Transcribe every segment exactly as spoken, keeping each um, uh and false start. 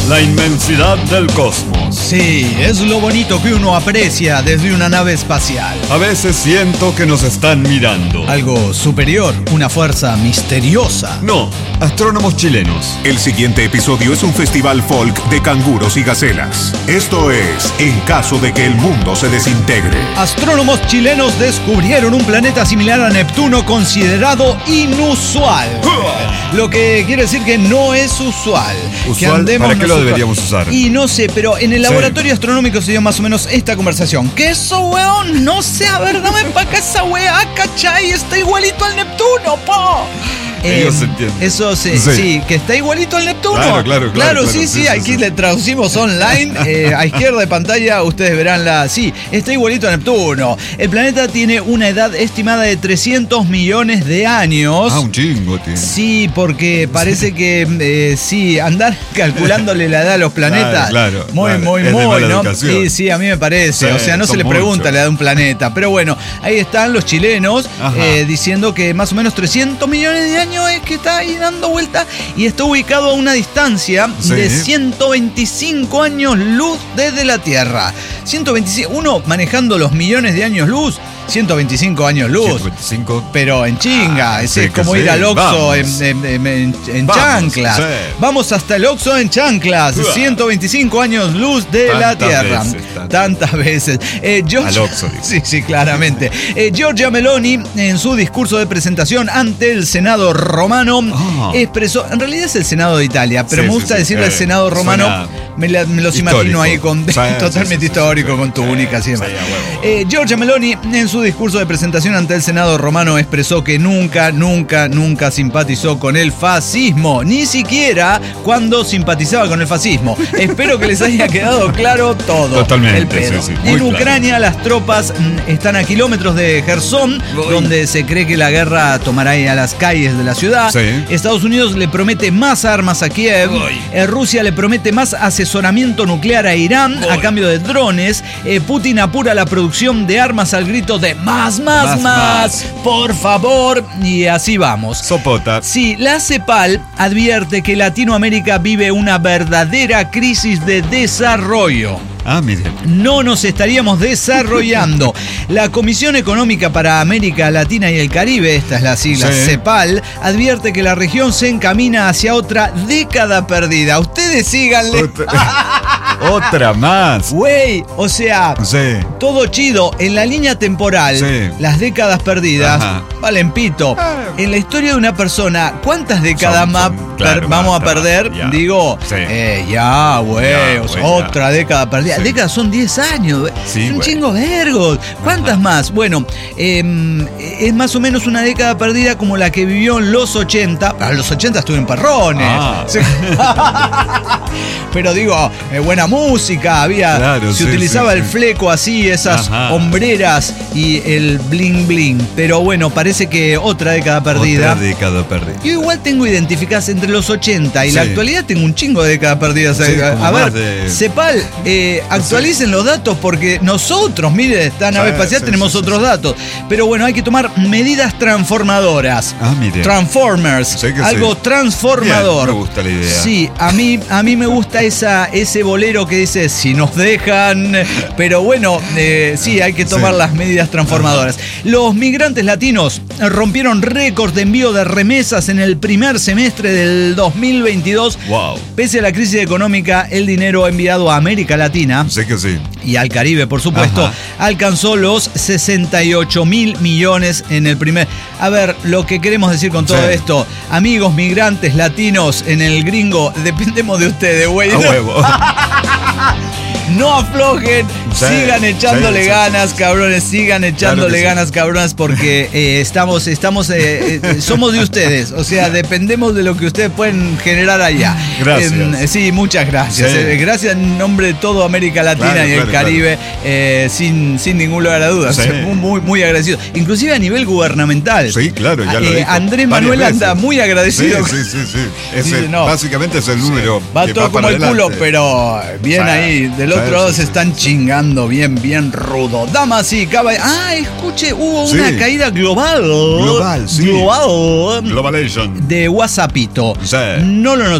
La inmensidad del cosmos. Sí, es lo bonito que uno aprecia desde una nave espacial. A veces siento que nos están mirando. Algo superior, una fuerza misteriosa. No, astrónomos chilenos. El siguiente episodio es un festival folk de canguros y gacelas. Esto es En caso de que el mundo se desintegre. Astrónomos chilenos descubrieron un planeta similar a Neptuno considerado inusual. Lo que quiere decir que no es usual. ¿Usual? Que andemos ¿Para qué lo nosotros... deberíamos usar? Y no sé, pero en el Sí. laboratorio astronómico se dio más o menos esta conversación. ¿Qué eso, weón? No sé, a ver, dame pa' acá esa weá, ¿cachai? Está igualito al Neptuno, po. Ellos Eh, se entienden. Eso sí, Sí. sí, que está igualito al Neptuno. Claro, claro, claro, Claro, claro, sí, sí, sí, sí, aquí sí. le traducimos online. eh, a izquierda de pantalla ustedes verán la... Sí, está igualito a Neptuno. El planeta tiene una edad estimada de trescientos millones de años. Ah, un chingo tiene. Sí, porque parece que eh, sí, andar calculándole la edad a los planetas. Claro, claro, muy, claro. muy, Es de muy, mala ¿no? educación. Sí, sí, a mí me parece. Sí, o sea, no se son le pregunta muchos. la edad de un planeta. Pero bueno, ahí están los chilenos eh, diciendo que más o menos trescientos millones de años es que está ahí dando vuelta y está ubicado a una distancia Sí. de ciento veinticinco años luz desde la Tierra. ciento veinticinco, uno manejando los millones de años luz, ciento veinticinco años luz. ciento veinticinco. Pero en chinga, Ah, es, sí es que como sí. ir al Oxxo en, Vamos. en- en- en- en Vamos, chanclas. sí. Vamos hasta el Oxxo en chanclas. Uah. ciento veinticinco años luz de la Tantas Tierra. veces, tantas. Tantas veces. Eh, Giorgia- Al Oxxo, digo. Sí, sí, claramente. Eh, Giorgia Meloni, en su discurso de presentación ante el Senado romano, Ah. expresó. En realidad es el Senado de Italia, pero Sí, me sí, gusta sí. decirle Eh, el Senado romano. suena Me, la- me los histórico. imagino ahí con Sí, sí, totalmente sí, sí, histórico, sí. con túnicas y demás. Sí, a huevo. Eh, Giorgia Meloni, en su discurso de presentación ante el Senado romano, expresó que nunca, nunca, nunca simpatizó con el fascismo, ni siquiera cuando simpatizaba con el fascismo. Espero que les haya quedado claro todo. Totalmente, el pedo. sí, sí, muy En claro. Ucrania, las tropas mm, están a kilómetros de Gerson, Uy. donde se cree que la guerra tomará ahí a las calles de la ciudad. Sí. Estados Unidos le promete más armas a Kiev. Uy. Eh, Rusia le promete más asesoramiento nuclear a Irán a Uy. cambio de drones. Eh, Putin apura la producción de armas al grito de más, más, más, Más, más. por favor. Y así vamos. Sopota. Sí, la CEPAL advierte que Latinoamérica vive una verdadera crisis de desarrollo. Ah, miren. No nos estaríamos desarrollando. La Comisión Económica para América Latina y el Caribe, esta es la sigla Sí. CEPAL, advierte que la región se encamina hacia otra década perdida. Ustedes síganle. Otra, otra más. Güey, o sea, Sí. todo chido. En la línea temporal, Sí. las décadas perdidas Ajá. valen pito. En la historia de una persona, ¿cuántas décadas Son- más son- claro, per- vamos a basta, perder? ya. Digo, Sí. eh, ya, güey, Ya, o sea, güey, ya. otra década perdida. Sí. Décadas son diez años, güey. Sí, es un güey. chingo vergos. ¿Cuántas Ajá. más? Bueno, eh, es más o menos una década perdida como la que vivió en los ochenta. Ah, los ochenta estuve en Perrones. Ah. Sí. Pero digo, eh, buena música, había. Claro, se sí, utilizaba sí, el sí. fleco así, esas Ajá. hombreras y el bling bling. Pero bueno, parece que otra década perdida. Otra década perdida. Yo igual tengo identificadas entre los ochenta y Sí. la actualidad, tengo un chingo de décadas perdidas. Sí, a como a ver, más de- CEPAL, eh, actualicen los datos porque nosotros, mire, esta nave Sí, espacial sí, tenemos sí, sí, otros sí. datos. Pero bueno, hay que tomar medidas transformadoras. Ah, mire. Transformers, Sí que algo sí. transformador. Bien, me gusta la idea. Sí, a mí, a mí me gusta esa, ese bolero que dice si nos dejan. Pero bueno, eh, sí, hay que tomar Sí. las medidas transformadoras. Los migrantes latinos rompieron récords de envío de remesas en el primer semestre del dos mil veintidós. Wow. Pese a la crisis económica, el dinero enviado a América Latina Sé que sí. y al Caribe, por supuesto, Ajá. alcanzó los sesenta y ocho mil millones en el primer... A ver, lo que queremos decir con todo Sí. esto, amigos migrantes latinos en el gringo, dependemos de ustedes, güey. A huevo. No aflojen, Sí, sigan echándole sí, sí. ganas, cabrones, sigan echándole Claro que sí. ganas, cabrones, porque eh, estamos, estamos, eh, eh, somos de ustedes, o sea, dependemos de lo que ustedes pueden generar allá. Gracias. Eh, sí, muchas gracias. Sí. Eh, gracias en nombre de toda América Latina Claro, y el claro, Caribe, eh, sin, sin ningún lugar a dudas. Sí. Muy, muy, muy agradecido. Inclusive a nivel gubernamental. Sí, claro, ya lo Eh, dijo Andrés varias Manuel anda veces. muy agradecido. Sí, sí, sí, sí. Es Dice, el- no. Básicamente es el número. Va que todo como para el culo, adelante. pero bien Sí, ahí. Del sí, otro lado sí, se sí. están chingando bien, bien rudo. Damas y caballeros. Ah, escuche, hubo una Sí. caída global. Global, sí. Global. Globalation. De WhatsAppito. Sí. No lo noté.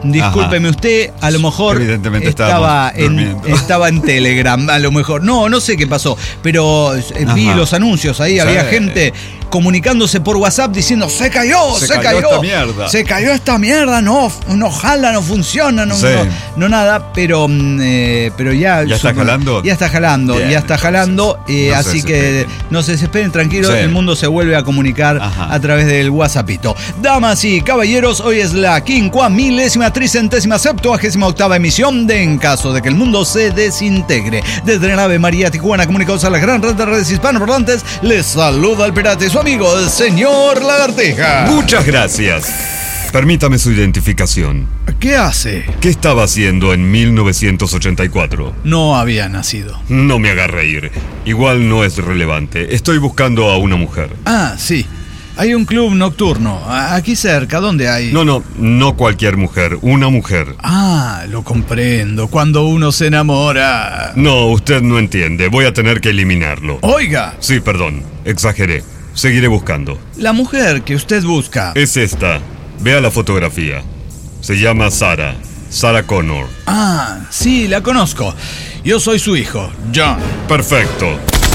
Discúlpeme usted, a lo mejor Evidentemente estaba estábamos en, durmiendo. estaba en Telegram, a lo mejor. No, no sé qué pasó, pero eh, vi Ajá. los anuncios ahí, Sí. había gente comunicándose por WhatsApp diciendo se cayó, se, Se cayó esta mierda. se cayó esta mierda, no, no jala, no funciona, no, Sí. no, no nada, pero, mm, eh, pero ya... ¿Ya está su- jalando? Ya está jalando, Bien, ya está jalando, eh, no se así que desesperen. no se desesperen, tranquilos, Sí. el mundo se vuelve a comunicar Ajá. a través del WhatsAppito. Damas y caballeros, hoy es la quincuá milésima tricentésima septuagésima octava emisión de En Caso de que el Mundo se Desintegre. Desde la nave María Tijuana, comunicados a la gran red de redes hispanoparlantes, les saluda el pirata y su amigo, el señor Lagartija. Muchas gracias. Permítame su identificación. ¿Qué hace? ¿Qué estaba haciendo en mil novecientos ochenta y cuatro? No había nacido. No me haga reír. Igual no es relevante. Estoy buscando a una mujer. Ah, sí. Hay un club nocturno, a- aquí cerca, ¿dónde hay? No, no, no cualquier mujer. Una mujer. Ah, lo comprendo. Cuando uno se enamora. No, usted no entiende. Voy a tener que eliminarlo. Oiga, Sí, perdón. Exageré. Seguiré buscando. la mujer que usted busca. Es esta. Vea la fotografía. Se llama Sarah. Sarah Connor. Ah, sí, la conozco. Yo soy su hijo, John. Perfecto.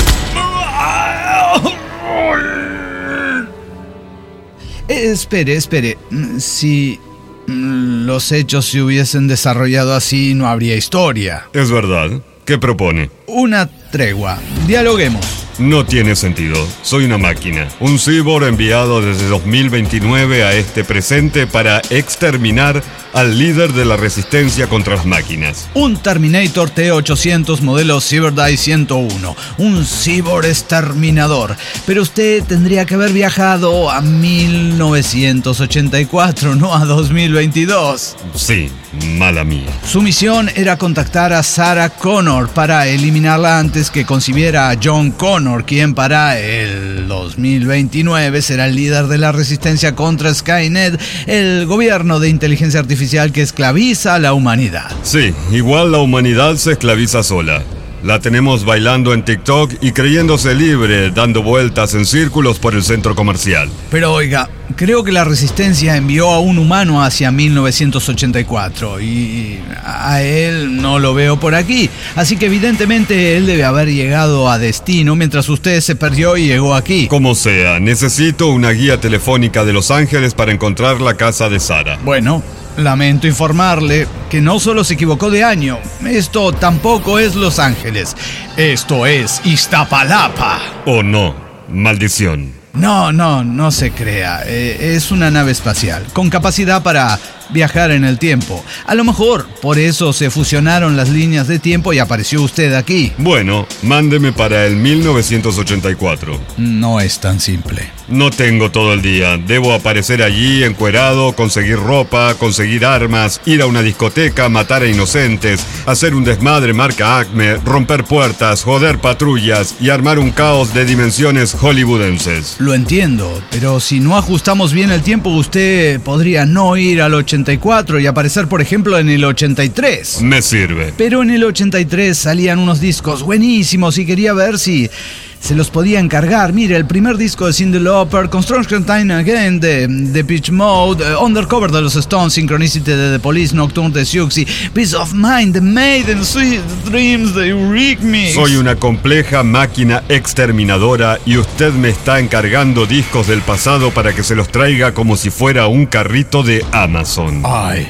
Eh, espere, espere. Mm, Si mm, los hechos se hubiesen desarrollado así, no habría historia. Es verdad. ¿Qué propone? Una tregua. Dialoguemos. No tiene sentido. Soy una máquina. Un cyborg enviado desde dos mil veintinueve a este presente para exterminar al líder de la resistencia contra las máquinas. Un Terminator T ochocientos modelo CyberDie ciento uno. Un cyborg exterminador. Pero usted tendría que haber viajado a mil novecientos ochenta y cuatro, no a dos mil veintidós. Sí, mala mía. Su misión era contactar a Sarah Connor para eliminarla antes que concibiera a John Connor, quien para el dos mil veintinueve será el líder de la resistencia contra Skynet, el gobierno de inteligencia artificial que esclaviza a la humanidad. Sí, igual la humanidad se esclaviza sola. La tenemos bailando en TikTok y creyéndose libre, dando vueltas en círculos por el centro comercial. Pero oiga, creo que la resistencia envió a un humano hacia mil novecientos ochenta y cuatro y a él no lo veo por aquí. Así que evidentemente él debe haber llegado a destino mientras usted se perdió y llegó aquí. Como sea, necesito una guía telefónica de Los Ángeles para encontrar la casa de Sarah. Bueno, lamento informarle que no solo se equivocó de año, esto tampoco es Los Ángeles, esto es Iztapalapa. Oh no, maldición. No, no, no se crea, eh, es una nave espacial, con capacidad para viajar en el tiempo. A lo mejor por eso se fusionaron las líneas de tiempo y apareció usted aquí. Bueno, mándeme para el mil novecientos ochenta y cuatro. No es tan simple. No tengo todo el día. Debo aparecer allí encuerado, conseguir ropa, conseguir armas, ir a una discoteca, matar a inocentes, hacer un desmadre marca Acme, romper puertas, joder patrullas y armar un caos de dimensiones hollywoodenses. Lo entiendo, pero si no ajustamos bien el tiempo, usted podría no ir al ochenta y cuatro y aparecer, por ejemplo, en el ochenta y tres. Me sirve. Pero en el ochenta y tres salían unos discos buenísimos y quería ver si se los podía encargar. Mire, el primer disco de Cyndi Lauper, Construction Time Again de, de Pitch Mode, uh, Undercover de los Stones, Synchronicity de The Police, Nocturne de Siouxsie, Peace of Mind de Maiden, Sweet Dreams de Eurythmics. Soy una compleja máquina exterminadora y usted me está encargando discos del pasado para que se los traiga como si fuera un carrito de Amazon. Ay,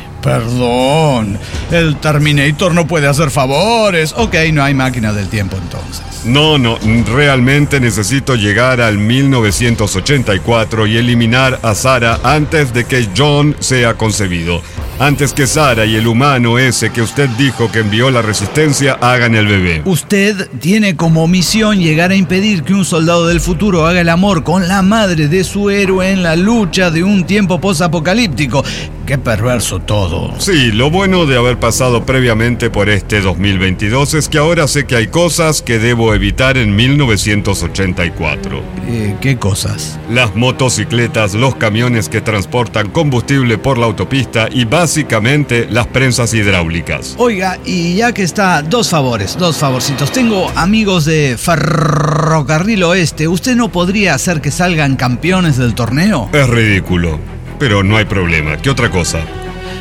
perdón. El Terminator no puede hacer favores. Ok, no hay máquina del tiempo entonces. No, no, realmente necesito llegar al mil novecientos ochenta y cuatro y eliminar a Sarah antes de que John sea concebido. Antes que Sarah y el humano ese que usted dijo que envió la resistencia hagan el bebé. Usted tiene como misión llegar a impedir que un soldado del futuro haga el amor con la madre de su héroe en la lucha de un tiempo posapocalíptico. Qué perverso todo. Sí, lo bueno de haber pasado previamente por este dos mil veintidós es que ahora sé que hay cosas que debo evitar en mil novecientos ochenta y cuatro. Eh, ¿Qué cosas? Las motocicletas, los camiones que transportan combustible por la autopista y básicamente las prensas hidráulicas. Oiga, y ya que está, dos favores, dos favorcitos. Tengo amigos de Ferrocarril Oeste. ¿Usted no podría hacer que salgan campeones del torneo? Es ridículo, pero no hay problema. ¿Qué otra cosa?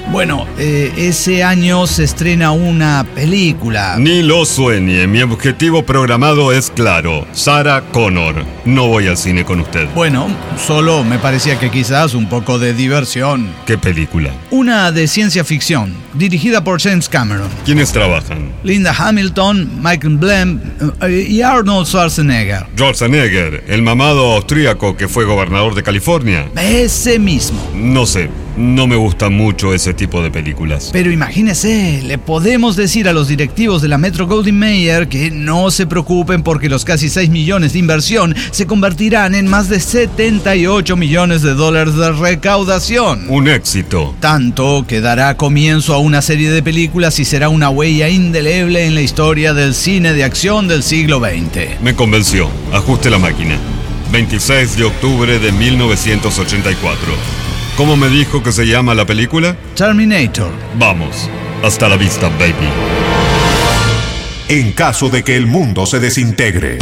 Bueno, eh, ese año se estrena una película. Ni lo sueñe, mi objetivo programado es claro. Sarah Connor. No voy al cine con usted. Bueno, solo me parecía que quizás un poco de diversión. ¿Qué película? Una de ciencia ficción, dirigida por James Cameron. ¿Quiénes trabajan? Linda Hamilton, Michael Blum eh, y Arnold Schwarzenegger. Schwarzenegger, el mamado austríaco que fue gobernador de California. Ese mismo. No sé, no me gustan mucho ese tipo de películas. Pero imagínese, le podemos decir a los directivos de la Metro-Goldwyn-Mayer que no se preocupen porque los casi seis millones de inversión se convertirán en más de setenta y ocho millones de dólares de recaudación. Un éxito. Tanto que dará comienzo a una serie de películas y será una huella indeleble en la historia del cine de acción del siglo veinte. Me convenció. Ajuste la máquina. veintiséis de octubre de mil novecientos ochenta y cuatro. ¿Cómo me dijo que se llama la película? Terminator. Vamos. Hasta la vista, baby. En caso de que el mundo se desintegre.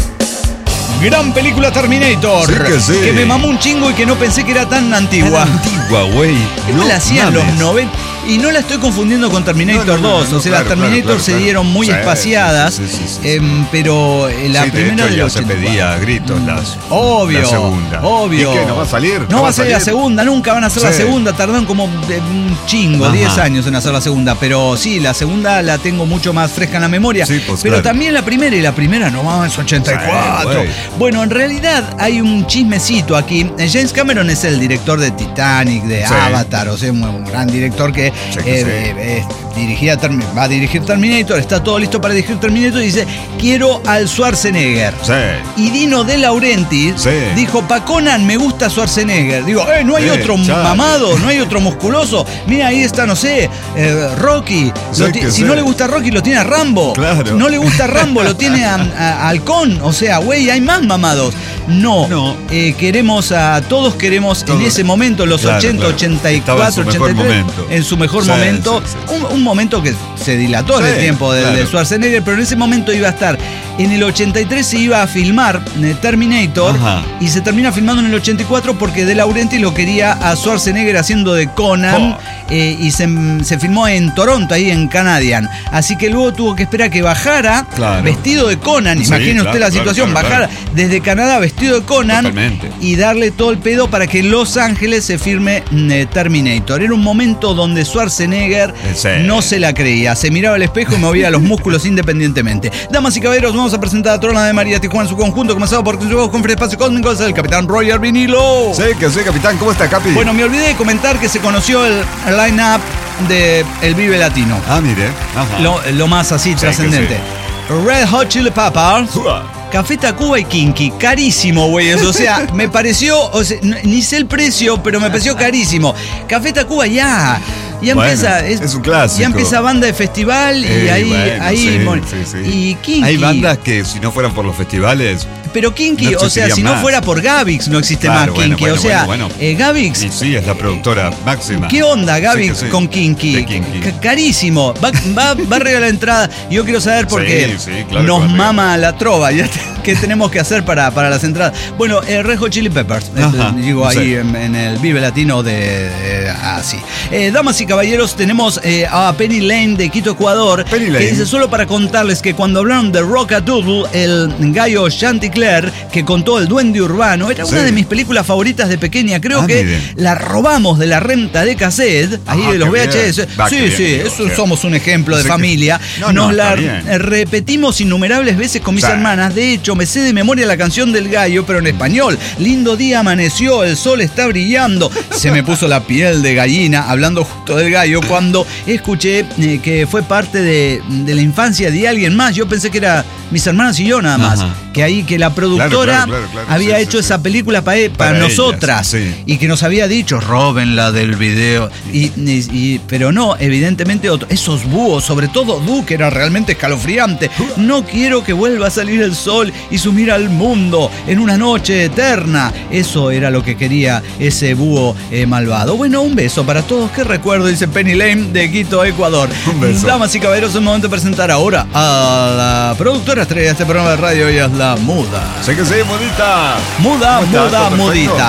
Gran película Terminator. Sí que sí. Que me mamó un chingo y que no pensé que era tan antigua. Tan antigua, güey. ¿Qué me la hacían los noventa? Y no la estoy confundiendo con Terminator no, no, no, dos. no, o sea, claro, las Terminator claro, claro, se claro. dieron muy Sí, espaciadas. sí, sí, sí, sí, sí. Em, pero eh, la Sí, de primera hecho, del ya se ochenta y cuatro. pedía a gritos las, Obvio, la segunda. obvio. ¿Y qué? ¿No va a salir? No, va a salir la segunda, nunca van a hacer la Sí. segunda. Tardan como eh, un chingo, Ajá. diez años en hacer la segunda. Pero sí, la segunda la tengo mucho más fresca en la memoria. Sí, pues, pero claro. también la primera, y la primera no va, es ochenta y cuatro. Sí, güey. Bueno, en realidad hay un chismecito aquí. James Cameron es el director de Titanic, de Sí. Avatar, o sea, un, un gran director que Sí, que eh, sí. eh, eh, dirigía Termi- va a dirigir Terminator, está todo listo para dirigir Terminator y dice, quiero al Schwarzenegger. Sí. Y Dino De Laurentiis Sí. dijo, pa' Conan me gusta Schwarzenegger. Digo, eh, no hay Sí, otro chale. mamado, no hay otro musculoso. Mira, ahí está, no sé, eh, Rocky. Sí, Lo ti- que si sí. no le gusta Rocky, lo tiene a Rambo. Claro. No le gusta Rambo, lo tiene a, a- a Halcón. O sea, güey, hay más mamados. No, No. Eh, queremos a todos, queremos en Todos. ese momento, los Claro, ochenta, claro. ochenta y Estaba en cuatro, su mejor ochenta y tres, momento. en su mejor Sí, momento. sí, sí. Un, un momento que se dilató en Sí, el tiempo de, claro. de Schwarzenegger, pero en ese momento iba a estar. En el ochenta y tres se iba a filmar eh, Terminator. Ajá. Y se termina filmando en el ochenta y cuatro porque De Laurentiis lo quería a Schwarzenegger haciendo de Conan. Oh. eh, y se, se filmó en Toronto, ahí en Canadian. Así que luego tuvo que esperar a que bajara Claro. vestido de Conan. Sí, Imagine claro, usted la claro, situación, claro, bajar claro. desde Canadá vestido de Conan. Totalmente. Y darle todo el pedo para que en Los Ángeles se firme eh, Terminator. Era un momento donde Schwarzenegger Sí. no se la creía. Se miraba al espejo y movía los músculos independientemente. Damas y caballeros, vamos a presentar a Trona de María Tijuana en su conjunto, comenzado por su con Free Espacio Cósmico, es el Capitán Roger Vinilo. Sí, que sí, capitán. ¿Cómo está, Capi? Bueno, me olvidé de comentar que se conoció el, el line-up de El Vive Latino. Ah, mire. Ajá. Lo, lo más así Sí, trascendente. que Red Hot Chili Peppers, Uah. Café Tacuba y Kinky, carísimo, güey. O sea, me pareció, o sea, n- ni sé el precio, pero me pareció carísimo. Café Tacuba ya. Ya Bueno, empieza. es un clásico. Ya empieza banda de festival y Eh, ahí. bueno, ahí sí, mon- sí, sí. Y Kinky. Hay bandas que si no fueran por los festivales. Pero Kinky, no o sea, si existirían no más. fuera por Gavix, no existe Claro, más bueno, Kinky. bueno, o sea, bueno, bueno. eh, Gavix. Y sí, es la productora máxima. ¿Qué onda, Gavix, Sí que sí. con Kinky? De Kinky. C- carísimo. Va, va, va arriba la entrada. Yo quiero saber por Sí, qué sí, claro que nos va arriba. mama la trova. Ya te- ¿Qué tenemos que hacer para, para las entradas? Bueno, eh, Red Hot Chili Peppers. eh, Ajá, digo sí. ahí en, en el Vive Latino de. de así. Eh, damas y caballeros, tenemos eh, a Penny Lane de Quito, Ecuador. Penny Que Lane. dice solo para contarles que cuando hablaron de Rockadoodle, el gallo Chanticleer que contó El Duende Urbano, era una Sí. de mis películas favoritas de pequeña. Creo Ah, que miren. la robamos de la renta de cassette, ahí Ah, de los qué V H S. bien. Va, Sí, qué bien, sí, digo, eso sí. somos un ejemplo de Así que- familia. No, Nos no, la está bien. eh, repetimos innumerables veces con mis Sí. hermanas. De hecho, me sé de memoria la canción del gallo, pero en español. Lindo día amaneció, el sol está brillando. Se me puso la piel de gallina, hablando justo del gallo, cuando escuché eh, que fue parte de, de la infancia de alguien más. Yo pensé que era mis hermanas y yo nada más. Ajá. Que ahí, que la productora Claro, claro, claro, había sí, hecho sí, esa sí. película para, para, Para nosotras. ellas, sí. Y que nos había dicho, róbenla del video. Y, y- y- pero no, evidentemente, otro- esos búhos, sobre todo Du, que era realmente escalofriante. No quiero que vuelva a salir el sol y sumir al mundo en una noche eterna. Eso era lo que quería ese búho eh, malvado. Bueno, un beso para todos. Qué recuerdo, dice Penny Lane de Quito, Ecuador. Un beso. Damas y caballeros, es el momento de presentar ahora a la productora estrella de este programa de radio. Ella es la Muda. Sé que sí, bonita. Muda, ¿Cómo estás? muda, ¿Todo perfecto? mudita.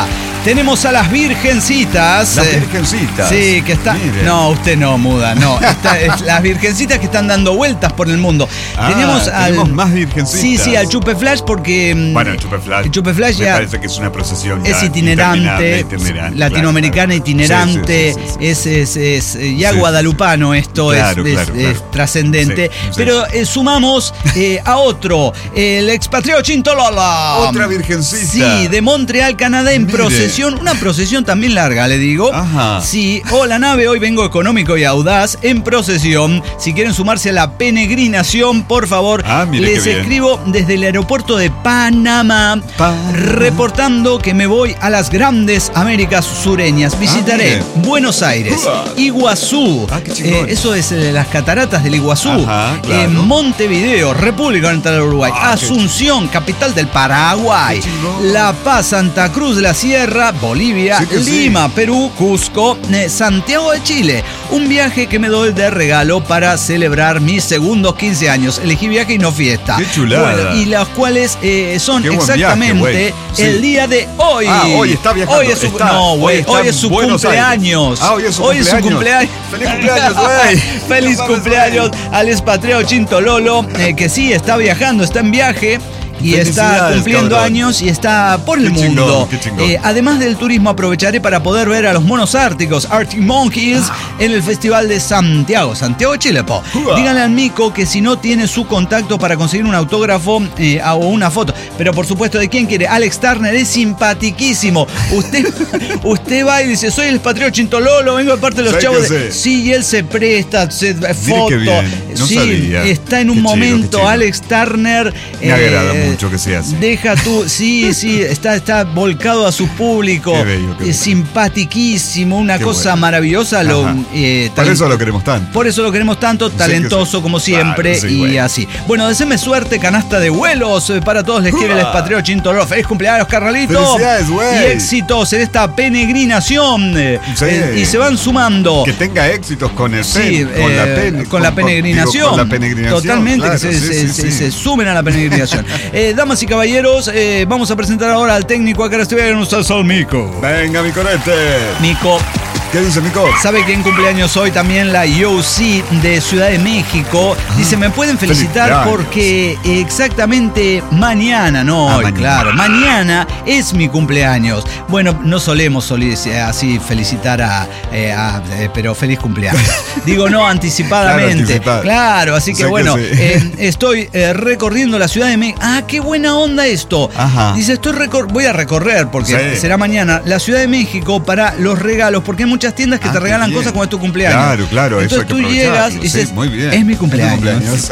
Tenemos a las virgencitas. Las virgencitas. Sí, que están. Mire. No, usted no, muda, no. Está, es, las virgencitas que están dando vueltas por el mundo. Ah, tenemos al. tenemos más virgencitas. Sí, sí, al Chupe Flash porque. Bueno, el Chupe Flash. El Chupe Flash me ya. parece que es una procesión. Es ya itinerante, itinerante, latinoamericana claro, claro. itinerante, Sí, sí, sí, sí. es, es, es ya Sí, guadalupano esto, claro, es, claro, es, claro. es trascendente. Sí, sí. Pero eh, sumamos eh, a otro, el expatriado Chintolola. Otra virgencita. Sí, de Montreal, Canadá, en Mire. procesión, una procesión también larga, le digo. Ajá. Sí, hola nave, hoy vengo económico y audaz en procesión. Si quieren sumarse a la peregrinación, por favor, Ah, mire les qué bien. escribo desde el aeropuerto de Panamá, Panamá. reportando que me voy a las grandes Américas sureñas. Visitaré mire. Buenos Aires, Uah. Iguazú, Ah, qué chingón. eh, eso es eh, las cataratas del Iguazú, Ajá, claro. eh, Montevideo, República Oriental del Uruguay, Ah, qué Asunción, capital del Paraguay, Qué chingón. La Paz, Santa Cruz de la Sierra, Bolivia, Sí que sí. Lima, Perú, Cusco, eh, Santiago de Chile. Un viaje que me doy de regalo para celebrar mis segundos quince años. Elegí viaje y no fiesta. Qué chulada. Bueno, y las cuales eh, son Qué buen exactamente viaje, güey. Sí. el día de hoy. Ah, hoy está viajando. Hoy es su, Está- no, güey, hoy está hoy en es su Buenos cumpleaños. Aires. Ah, hoy es su cumpleaños. cumpleaños. Feliz cumpleaños, güey. Feliz No mames, cumpleaños güey. al expatriado Chintololo, eh, que sí, está viajando, está en viaje. Y está Felicidades, cumpliendo cabrón. años y está por el Qué chingón, mundo. qué chingón. Eh, además del turismo, aprovecharé para poder ver a los monos árticos, Arctic Monkeys, en el Festival de Santiago, Santiago de Chile, po. Uah. Díganle al Mico que si no tiene su contacto para conseguir un autógrafo eh, o una foto. Pero por supuesto, ¿de quién quiere? Alex Turner es simpatiquísimo. Usted, usted va y dice, soy el expatriado Chintololo, vengo de parte de los ¿Sabe chavos. qué De... sé? Sí, y él se presta, se foto. qué bien. No sí, sabía. está en un Qué chido, momento, qué chido. Alex Turner. Me agrada mucho que sea así. Deja tú, sí, sí, está, está volcado a su público. Qué bello, qué es bello. simpatiquísimo, una Qué cosa bueno. maravillosa. Lo, Ajá. eh, Por talent- eso lo queremos tanto. por eso lo queremos tanto, que talentoso sí. como siempre Claro, sí, y güey. así. Bueno, deseenme suerte, canasta de vuelos eh, para todos. Les quiere el ¡Uah! expatriado Chintololo. ¡Feliz cumpleaños, carnalito! ¡Felicidades, güey! Y éxitos en esta peregrinación. eh, Sí. eh, y se van sumando. Que tenga éxitos con el Sí, pen, con, eh, la pen- con la con- con- peregrinación. digo, con la peregrinación. Totalmente, claro, que se, sí, se- sí, se- sí. se sumen a la peregrinación. Eh, damas y caballeros, eh, vamos a presentar ahora al técnico acá en ustedes al Mico. Venga, mi corete. Mico, ¿Qué dice Mico? ¿sabe quién cumpleaños hoy? También la U C de Ciudad de México. Dice, me pueden felicitar felicidades. porque exactamente mañana, no Ah, hoy, mañana. claro, mañana es mi cumpleaños. Bueno, no solemos solic- así felicitar a, eh, a- eh, pero feliz cumpleaños. Digo, no, anticipadamente. Claro, anticipado. Claro, así que Sé que bueno, sí. eh, estoy eh, recorriendo la Ciudad de México. Ah, qué buena onda esto. Ajá. Dice, estoy recor- voy a recorrer porque Sí. será mañana la Ciudad de México para los regalos, porque hay muchas tiendas que Ah, te qué regalan bien. cosas como es tu cumpleaños. Claro, claro, eso Entonces hay que tú llegas y aprovecharlo, dices, sí, muy bien. es mi Es mi cumpleaños. cumpleaños.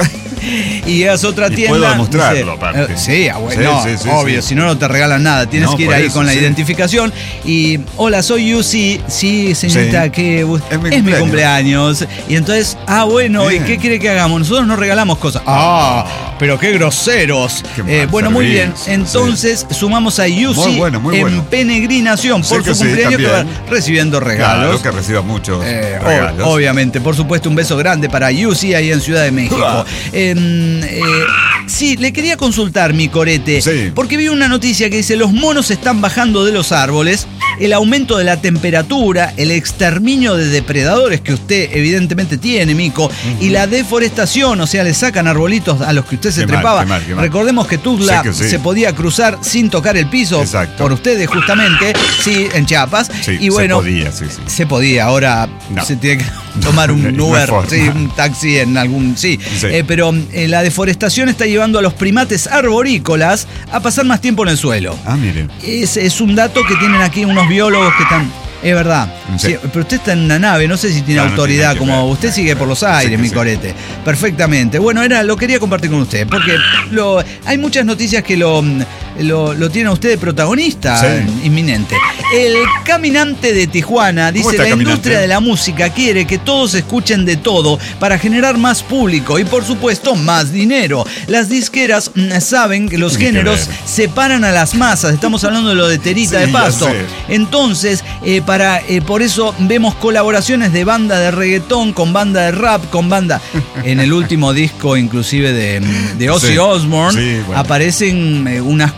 Y llegas a otra Y tienda. puedo demostrarlo, dice, aparte. eh, sí, ah, bueno, Sí, sí, sí, obvio, sí. si no, no te regalan nada. Tienes No, que ir por ahí eso, con la sí. identificación. Y, hola, soy Yusi. Sí, señorita, Sí. que bu- Es mi es mi cumpleaños. cumpleaños. Y entonces, ah, bueno, Bien. ¿y qué quiere que hagamos? Nosotros no regalamos cosas. Ah, pero qué groseros. Qué mal Eh, bueno, muy bien. servicio, Entonces, sumamos a Yusi Muy bueno, muy en bueno. peregrinación Sí por que su sí, cumpleaños que va también. recibiendo regalos. Claro, que reciba muchos Eh, ob- regalos. obviamente, por supuesto, un beso grande para Yusi ahí en Ciudad de México. Uah. Eh, eh, sí, le quería consultar, mi corete, Sí. porque vi una noticia que dice, los monos están bajando de los árboles, el aumento de la temperatura, el exterminio de depredadores que usted evidentemente tiene, Mico, y la deforestación, o sea, le sacan arbolitos a los que usted se Qué mal, trepaba. qué mal, qué mal. Recordemos que Tuzla Sé que sí. se podía cruzar sin tocar el piso Exacto. por ustedes justamente, sí, en Chiapas, Sí, y bueno, se podía, sí, sí. se podía, ahora No. se tiene que tomar un No hay Uber, forma. sí, un taxi en algún... Sí, Sí. Eh, pero eh, la deforestación está llevando a los primates arborícolas a pasar más tiempo en el suelo. Ah, miren. Es, es un dato que tienen aquí unos biólogos que están... Es verdad. Sí. Sí, pero usted está en una nave, no sé si tiene No, no autoridad, tiene que como ver. usted sigue por los Sí aires, que mi sí. corete. Perfectamente. Bueno, era, lo quería compartir con usted, porque lo, hay muchas noticias que lo, lo, lo tiene a usted de protagonista Sí. eh, inminente. El caminante de Tijuana dice, está la el caminante? industria de la música quiere que todos escuchen de todo para generar más público y, por supuesto, más dinero. Las disqueras mm, saben que los Tiene que géneros ver. separan a las masas. Estamos hablando de lo de Terita Sí, de ya Pasto. sé. Entonces, eh, para, eh, por eso vemos colaboraciones de banda de reggaetón con banda de rap, con banda. En el último disco, inclusive de, de Ozzy Sí, Osbourne, sí, bueno. aparecen eh, unas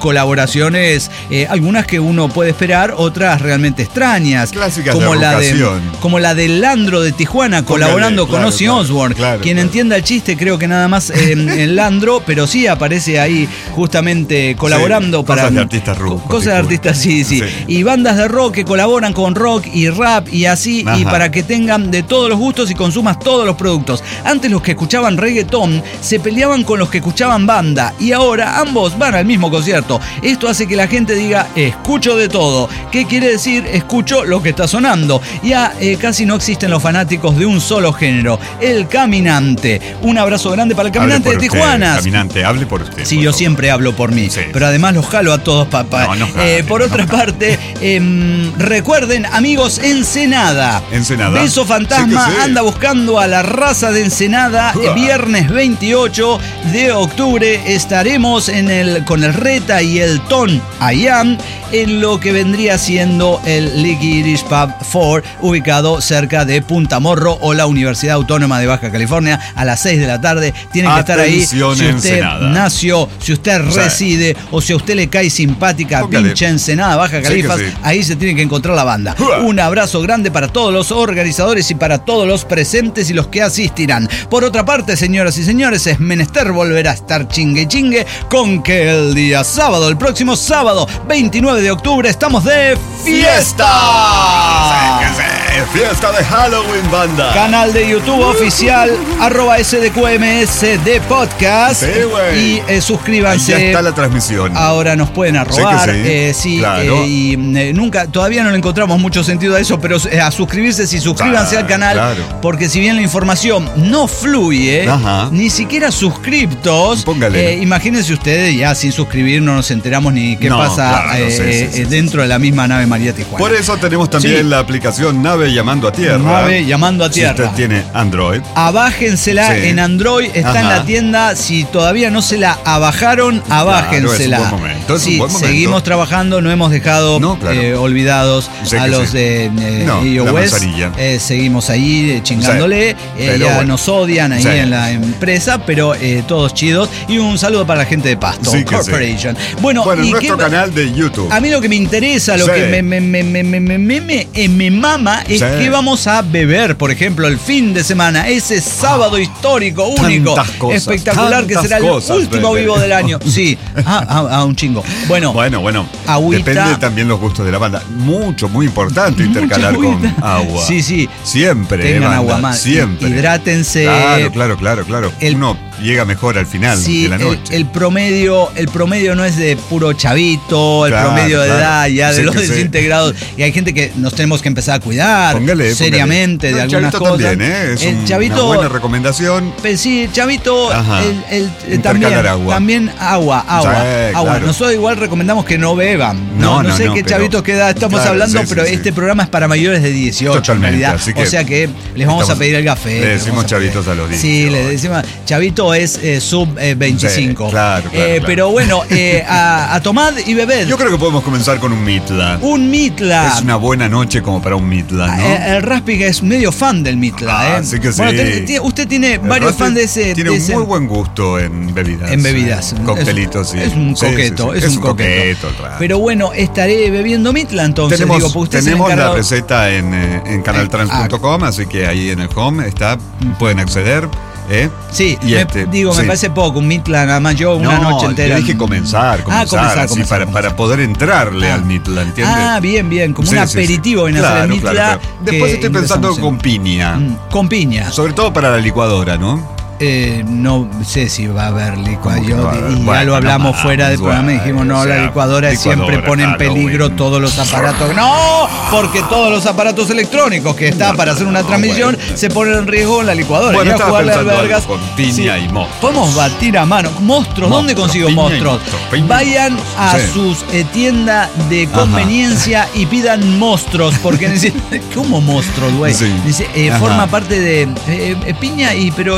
colaboraciones, eh, algunas que uno puede esperar, otras realmente extrañas. Clásicas como de la de vocación. Como la de Landro de Tijuana, Póngale, colaborando con claro, Ozzy claro, Osbourne. claro, Quien claro. entienda el chiste, creo que nada más eh, en Landro, pero sí aparece ahí justamente colaborando Sí, para. cosas de artistas rock, Cosas de artistas, sí, sí, Sí. Y bandas de rock que colaboran con rock y rap y así, y Ajá. para que tengan de todos los gustos y consumas todos los productos. Antes los que escuchaban reggaetón se peleaban con los que escuchaban banda y ahora ambos van al mismo concierto. Esto hace que la gente diga, escucho de todo. ¿Qué quiere decir? Escucho lo que está sonando. Ya eh, casi no existen los fanáticos de un solo género. El Caminante. Un abrazo grande para el Caminante de Hable por Tijuana. usted, Caminante, hable por usted. Sí, por yo favor. siempre hablo por mí, Sí. pero además los jalo a todos, papá. No, no Eh, jale, por no otra jale. parte, em, recuerden, amigos, Ensenada. Ensenada. Beso Fantasma Sí que sí. anda buscando a la raza de Ensenada. Uah. Viernes veintiocho de octubre estaremos en el, con el Reta y el Ton I Am en lo que vendría siendo el Licky Irish Pub cuatro, ubicado cerca de Punta Morro o la Universidad Autónoma de Baja California, a las seis de la tarde. Tienen que estar ahí. Si Atención, usted Ensenada. nació, si usted Sí. reside o si a usted le cae simpática, Póngale. pinche Ensenada, Baja Sí que Califas, sí. ahí se tiene que encontrar la banda. Uah. Un abrazo grande para todos los organizadores y para todos los presentes y los que asistirán. Por otra parte, señoras y señores, es menester volver a estar chingue chingue con que el día sábado, el próximo sábado, veintinueve de octubre, estamos de fiesta. Sí, que sí. Fiesta de Halloween, banda. Canal de YouTube oficial, arroba S D Q M S de podcast. Sí, güey. Y eh, suscríbanse. Ahí ya está la transmisión. Ahora nos pueden arrobar. Sí que sí. eh, sí, Claro. eh, y eh, nunca, todavía no le encontramos mucho sentido a eso, pero eh, a suscribirse, sí, suscríbanse Ah, al canal. claro. Porque si bien la información no fluye, Ajá. ni siquiera suscriptos, Póngale. eh, imagínense ustedes, ya sin suscribir no nos enteramos ni qué No, pasa claro, eh, sí, sí, sí, eh, sí, dentro de la misma nave María Tijuana. Por eso tenemos también Sí. la aplicación Nave Llamando a Tierra. Nave Llamando a Tierra. Si usted tiene Android. Abájensela Sí. en Android, está Ajá. en la tienda. Si todavía no se la abajaron, abájensela. es un buen momento, es un Sí, buen momento. seguimos trabajando, no hemos dejado No, claro. eh, olvidados Sé a que los sí. de eh, No, la iOS. manzanilla. Eh, seguimos ahí eh, chingándole. Sí, Eh, pero ya bueno. nos odian ahí Sí. en la empresa, pero eh, todos chidos. Y un saludo para la gente de Pasto Sí que sí. Corporation. Bueno, Bueno, en ¿y nuestro qué- canal de YouTube. a mí lo que me interesa, lo Sí. que me, me, me, me, me, me, me, me- eh, me mama es Sí. que vamos a beber, por ejemplo, el fin de semana, ese sábado histórico, único, tantas cosas, espectacular, que tantas será cosas, el último bebé. vivo del año. Sí, ah, ah, ah, un chingo. Bueno, Bueno, bueno. Agüita. Depende también los gustos de la banda. Mucho, muy importante mucha intercalar con agüita. agua. Sí, sí. Siempre. Tengan banda, agua más. Siempre. Hidrátense. Claro, claro, claro, claro. El- Uno llega mejor al final Sí, de la el, noche. el promedio, el promedio no es de puro chavito, el Claro, promedio de claro. edad ya de Sí los que sí. desintegrados. Y hay gente que nos tenemos que empezar a cuidar Póngale, seriamente póngale. de No, el algunas chavito cosas. también, ¿eh? Es el un- chavito, una buena recomendación. pues sí, chavito, Ajá. el, el- eh, Intercalar también, agua. también agua, agua, Sí, agua. claro. Nosotros igual recomendamos que no beban. No, no, no, sé no, qué pero- chavitos qué edad estamos claro, hablando, sí, sí, pero sí. este programa es para mayores de dieciocho Totalmente, en realidad. así que o sea que les vamos estamos- a pedir el café. le les decimos vamos a pedir- chavitos a los Sí, dieciocho. le decimos chavito es eh, sub eh, veinticinco. Sí, claro, claro, Eh, claro. Pero bueno, eh, a, a tomad y bebed. Yo creo que podemos comenzar con un Mitla. Un Mitla. Es una buena noche como para un Mitla, ¿no? Eh, El Raspi que es medio fan del Mitla, Ah, ¿eh? sí que sí. Bueno, ten- tiene- usted tiene El varios Raspi fans de ese. Tiene de un ese- muy buen gusto en bebidas. En bebidas. eh, Coctelitos, sí. Es un Sí, sí, coqueto, sí. es, un coqueto. el Raspi. Pero bueno, estaré bebiendo Mitla entonces. tenemos digo, porque usted es el tenemos la encargado- receta en, eh, en canaltrans punto com, así que ahí en el home está, pueden acceder. ¿eh? Sí, Y me- este, digo, me sí. parece poco, un Mitla nada más yo una No, noche entera. yo dije comenzar, comenzar, Ah, comenzar, así comenzar, para, comenzar. para poder entrarle Ah. al Mitla, ¿entiendes? Ah, bien, bien, como Sí, un sí, sí. aperitivo en Claro, hacer el Mitla. claro, claro. Después que estoy pensando ingresamos en- con piña. Mm, Con piña. Sobre todo para la licuadora, ¿no? Eh, no sé si va a haber licuadora. ¿Cómo que no va a haber? Y ya Bueno, lo hablamos no fuera del mames, programa y güey, dijimos, no, o sea, la licuadora, licuadora, siempre pone en peligro Halloween. todos los aparatos. ¡No! Porque todos los aparatos electrónicos que está No, para hacer una no, transmisión bueno. se ponen en riesgo en la licuadora. Bueno, Y a estaba jugarle pensando algo albergas. con piña y monstruos. Podemos batir a mano. Monstruos, ¿dónde Monstruos, consigo piña y monstruos? monstruos, piña y Vayan a monstruos. Sí. sus eh, tiendas de conveniencia y pidan monstruos. Porque necesitan. ¿Cómo monstruos, güey? Sí. Dice, eh, Ajá. forma parte de eh, eh, piña y pero eso y la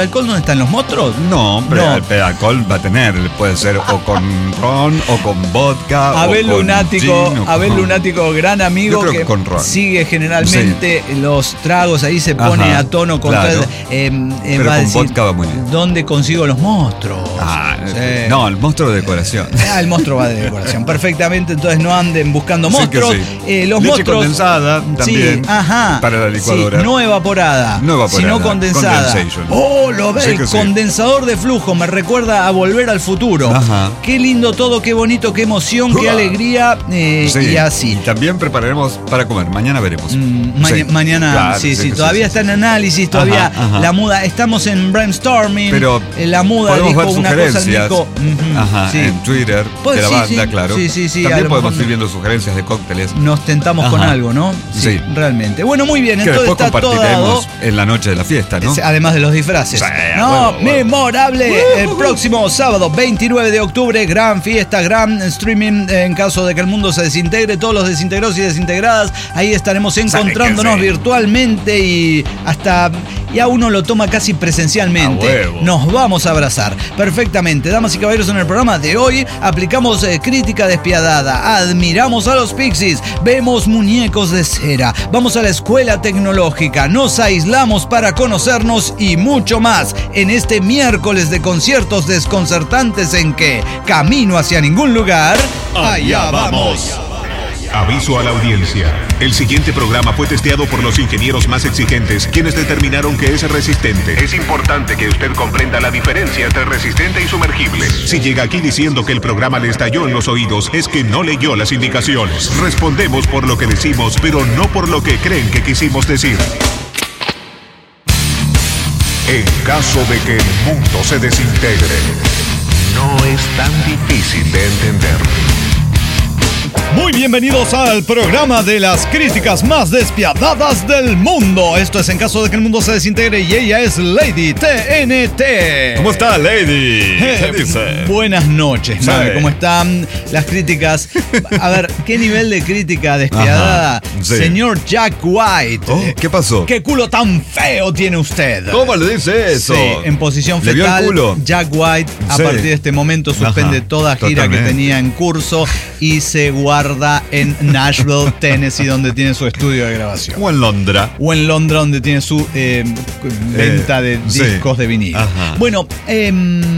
alcohol dónde están los monstruos? No, pero No. el alcohol va a tener, puede ser o con ron, o con vodka, Abel o con Lunático, gin, o Abel con- Lunático, gran amigo Yo creo que que con ron. sigue generalmente los tragos, ahí se pone Ajá, a tono con claro. todo, eh, eh, Pero va a con decir, vodka va muy bien. ¿dónde consigo los monstruos? Ah, Sí. no, el monstruo de decoración. Ah, el monstruo va de decoración. Perfectamente, entonces no anden buscando Sí que monstruos. sí. Eh, los Leche monstruos. condensada también, Sí, ajá. para la licuadora. Sí, no evaporada. No evaporada, Sino condensada. condensation. Oh, lo ves, Sí el que sí. condensador de flujo me recuerda a Volver al Futuro. Ajá. Qué lindo todo, qué bonito, qué emoción, qué Uah. alegría eh, Sí, y así. Y también prepararemos para comer. Mañana veremos. Mm, ma- Sí. Mañana, Claro, sí, sí, que todavía sí, está sí, en sí. análisis, todavía Ajá, ajá. la muda, estamos en brainstorming, Pero eh, la muda podemos dijo ver una cosa al sugerencias. Nico. Ujú, Ajá, sí. en Twitter Pues de la sí, banda, sí. claro. Sí, sí, sí, a También lo podemos mejor ir viendo sugerencias de cócteles. Nos tentamos con Ajá. algo, ¿no? Sí. realmente. Bueno, muy bien, Que entonces después está todo dado. compartiremos en la noche de la fiesta, ¿no? Es- Además de los disfraces. Sí, no, huevo, huevo. memorable. El próximo sábado, veintinueve de octubre, gran fiesta, gran streaming. En caso de que el mundo se desintegre, todos los desintegrados y desintegradas, ahí estaremos encontrándonos que sí. virtualmente y hasta ya uno lo toma casi presencialmente. A huevo. Nos vamos a abrazar. Perfectamente. Damas y caballeros, en el programa de hoy aplicamos eh, crítica despiadada. Admiramos a los Pixies. Vemos muñecos de cera. Vamos a la escuela tecnológica. Nos aislamos para conocernos y mucho más en este miércoles de conciertos desconcertantes en que, camino hacia ningún lugar, allá vamos. Aviso a la audiencia. El siguiente programa fue testeado por los ingenieros más exigentes, quienes determinaron que es resistente. Es importante que usted comprenda la diferencia entre resistente y sumergible. Si llega aquí diciendo que el programa le estalló en los oídos, es que no leyó las indicaciones. Respondemos por lo que decimos, pero no por lo que creen que quisimos decir. En caso de que el mundo se desintegre, no es tan difícil de entender. Muy bienvenidos al programa de las críticas más despiadadas del mundo. Esto es En caso de que el mundo se desintegre y ella es Lady T N T. ¿Cómo está, Lady? ¿Qué Eh, dice? Buenas noches, Sí. Mabe. ¿Cómo están las críticas? A ver, ¿qué nivel de crítica despiadada? Ajá, sí. Señor Jack White. Oh, ¿qué pasó? ¿Qué culo tan feo tiene usted? ¿Cómo le dice eso? Sí, en posición ¿Le vio el fetal, culo? Jack White a Sí. partir de este momento suspende Ajá, toda gira totalmente. que tenía en curso y se guarda en Nashville, Tennessee, donde tiene su estudio de grabación. O en Londra. O en Londra, donde tiene su eh, venta de sí. discos de vinilo. Ajá. Bueno, eh,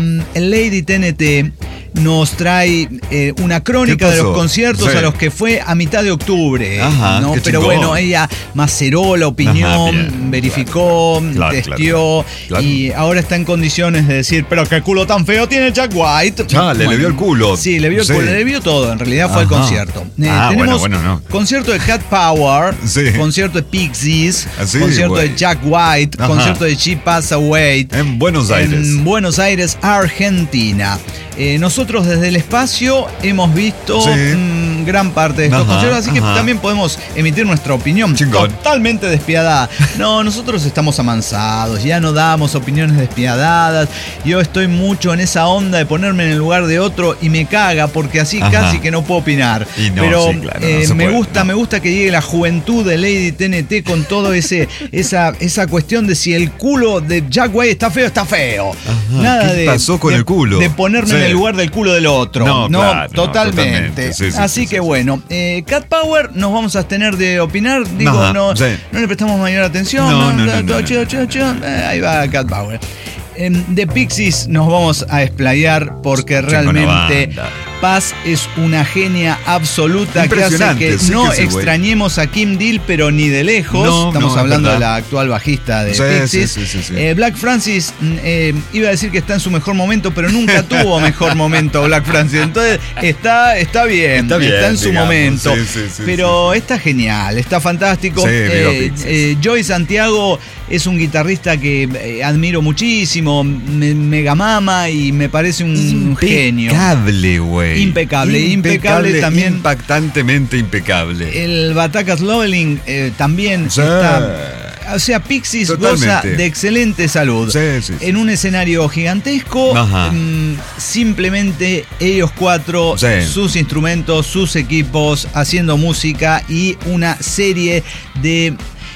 el Lady T N T nos trae eh, una ¿Qué crónica de pasó? los conciertos Sí. a los que fue a mitad de octubre. Ajá, ¿no? qué Pero chingón. bueno, ella maceró la opinión, Ajá, bien, verificó, claro, testió claro. y ahora está en condiciones de decir, pero qué culo tan feo tiene Jack White. Ya, le- le vio el culo. Sí, le vio el Sí. culo, le vio todo. En realidad fue el Ajá. concierto. Eh, Ah, tenemos bueno, bueno, no. concierto de Cat Power, Sí. concierto de Pixies, Así, concierto güey. de Jack White, Ajá. concierto de She Pass Away. En Buenos Aires. En Buenos Aires, Argentina. Eh, nosotros desde el espacio hemos visto Sí. mm, gran parte de estos Ajá, conciertos, así que ajá. también podemos emitir nuestra opinión Chingón. totalmente despiadada. No, nosotros estamos amansados, ya no damos opiniones despiadadas. Yo estoy mucho en esa onda de ponerme en el lugar de otro y me caga porque así Ajá. casi que no puedo opinar. Y no, Pero sí, claro, no eh, se me puede, gusta, no. me gusta que llegue la juventud de Lady T N T con todo ese esa esa cuestión de si el culo de Jack White está feo, está feo. Ajá, Nada ¿qué de pasó con de- el culo? de ponerme Sí. en el lugar del culo del otro. No, No, claro, no, totalmente. totalmente. Sí, sí, Así sí, que sí, bueno, eh, Cat Power nos vamos a abstener de opinar. Digo, Ajá, no, sí. no le prestamos mayor atención. No, no, no, no, todo no, chido, no. chido, chido. Eh, ahí va Cat Power. Em, De Pixies nos vamos a explayar porque Chingona realmente banda. Paz es una genia absoluta que hace Impresionante, que sí no que sí, güey. extrañemos a Kim Deal, pero ni de lejos. No, Estamos no, es hablando de verdad. la actual bajista de Sí, Pixies. sí, sí, sí, sí. Eh, Black Francis mm, eh, iba a decir que está en su mejor momento, pero nunca tuvo mejor momento Black Francis. Entonces está, está bien, Está bien, en su digamos. momento. Sí, sí, sí, pero está genial, está fantástico. Sí, viva Eh, Pixies. eh, Joey Santiago es un guitarrista que eh, admiro muchísimo, me, me gamama y me parece un genio. Impecable, güey. Impecable, impecable también. Impactantemente impecable. El Batacas Loveling eh, también Sí. está. O sea, Pixies goza Totalmente. de excelente salud. Sí, sí, sí. En un escenario gigantesco, Ajá. mm, simplemente ellos cuatro, Sí. sus instrumentos, sus equipos, haciendo música y una serie de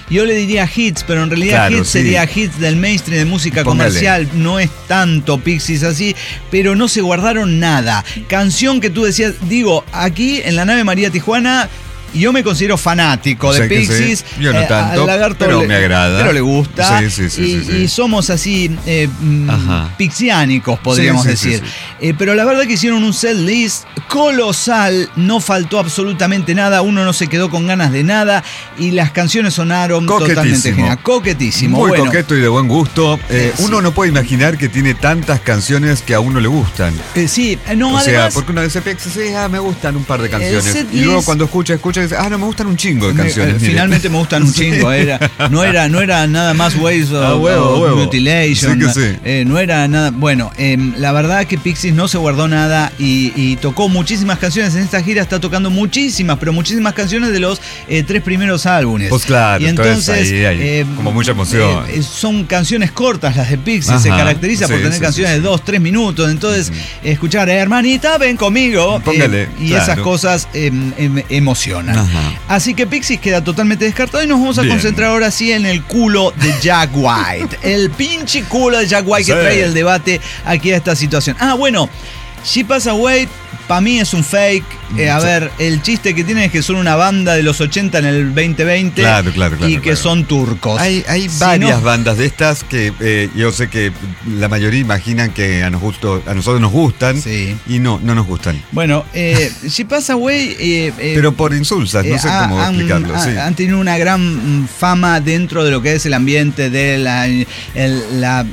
yo le diría hits, pero en realidad Claro, hits sí. sería hits del mainstream de música Póngale. comercial. No es tanto Pixies así, pero no se guardaron nada. Canción que tú decías, digo, aquí en la nave María Tijuana. Yo me considero fanático de Sé que Pixies. sí. Yo no Eh, tanto, al Lagarto pero le- me agrada. Pero le gusta. Sí, sí, sí, y, sí, sí. y somos así eh, mm, Ajá. pixiánicos, podríamos Sí, sí, decir. sí, Eh, pero la verdad que hicieron un set list colosal. No faltó absolutamente nada. Uno no se quedó con ganas de nada. Y las canciones sonaron totalmente Coquetísimo. genial. Coquetísimo. Muy bueno, coqueto y de buen gusto. Eh, Eh, sí. Uno no puede imaginar que tiene tantas canciones que a uno le gustan. eh, sí, eh, no, o sea, además. porque uno dice, Pixies, sí, ah, me gustan un par de canciones. set Y luego list- cuando escucha, escucha, dice, ah, no, me gustan un chingo de Me- canciones. eh, mire. finalmente me gustan un chingo. Era, no, era, no era nada más Ways of, Ah, huevo, of huevo. Mutilation. Sí que sí. eh, no era nada. Bueno, eh, la verdad que Pixies no se guardó nada y, y tocó muchísimas canciones. En esta gira está tocando muchísimas, pero muchísimas canciones de los eh, tres primeros álbumes. Pues claro, y entonces, entonces ahí hay eh, como mucha emoción. eh, son canciones cortas las de Pixies. Ajá, Se caracteriza por sí, tener sí, canciones sí, sí. de dos, tres minutos. Entonces, escuchar, eh, hermanita, ven conmigo. Póngale, eh, y claro. esas cosas eh, em- emocionan. Ajá. Así que Pixies queda totalmente descartado y nos vamos a Bien. concentrar ahora sí en el culo de Jack White. El pinche culo de Jack White que Sí. trae el debate aquí a esta situación. Ah, bueno, She Passed Away para mí es un fake. Eh, a Sí. ver, el chiste que tienen es que son una banda de los ochenta en el veinte veinte Claro, claro, claro, y que claro. son turcos. Hay, hay Si varias no- bandas de estas que eh, yo sé que la mayoría imaginan que a, nos gusto, a nosotros nos gustan Sí. y no, no nos gustan. Bueno, eh, She Passed Away... eh, eh, Pero por insulsas, no Eh, sé ha- cómo han, explicarlo. ha- sí. han tenido una gran mm, fama dentro de lo que es el ambiente de la, el- la,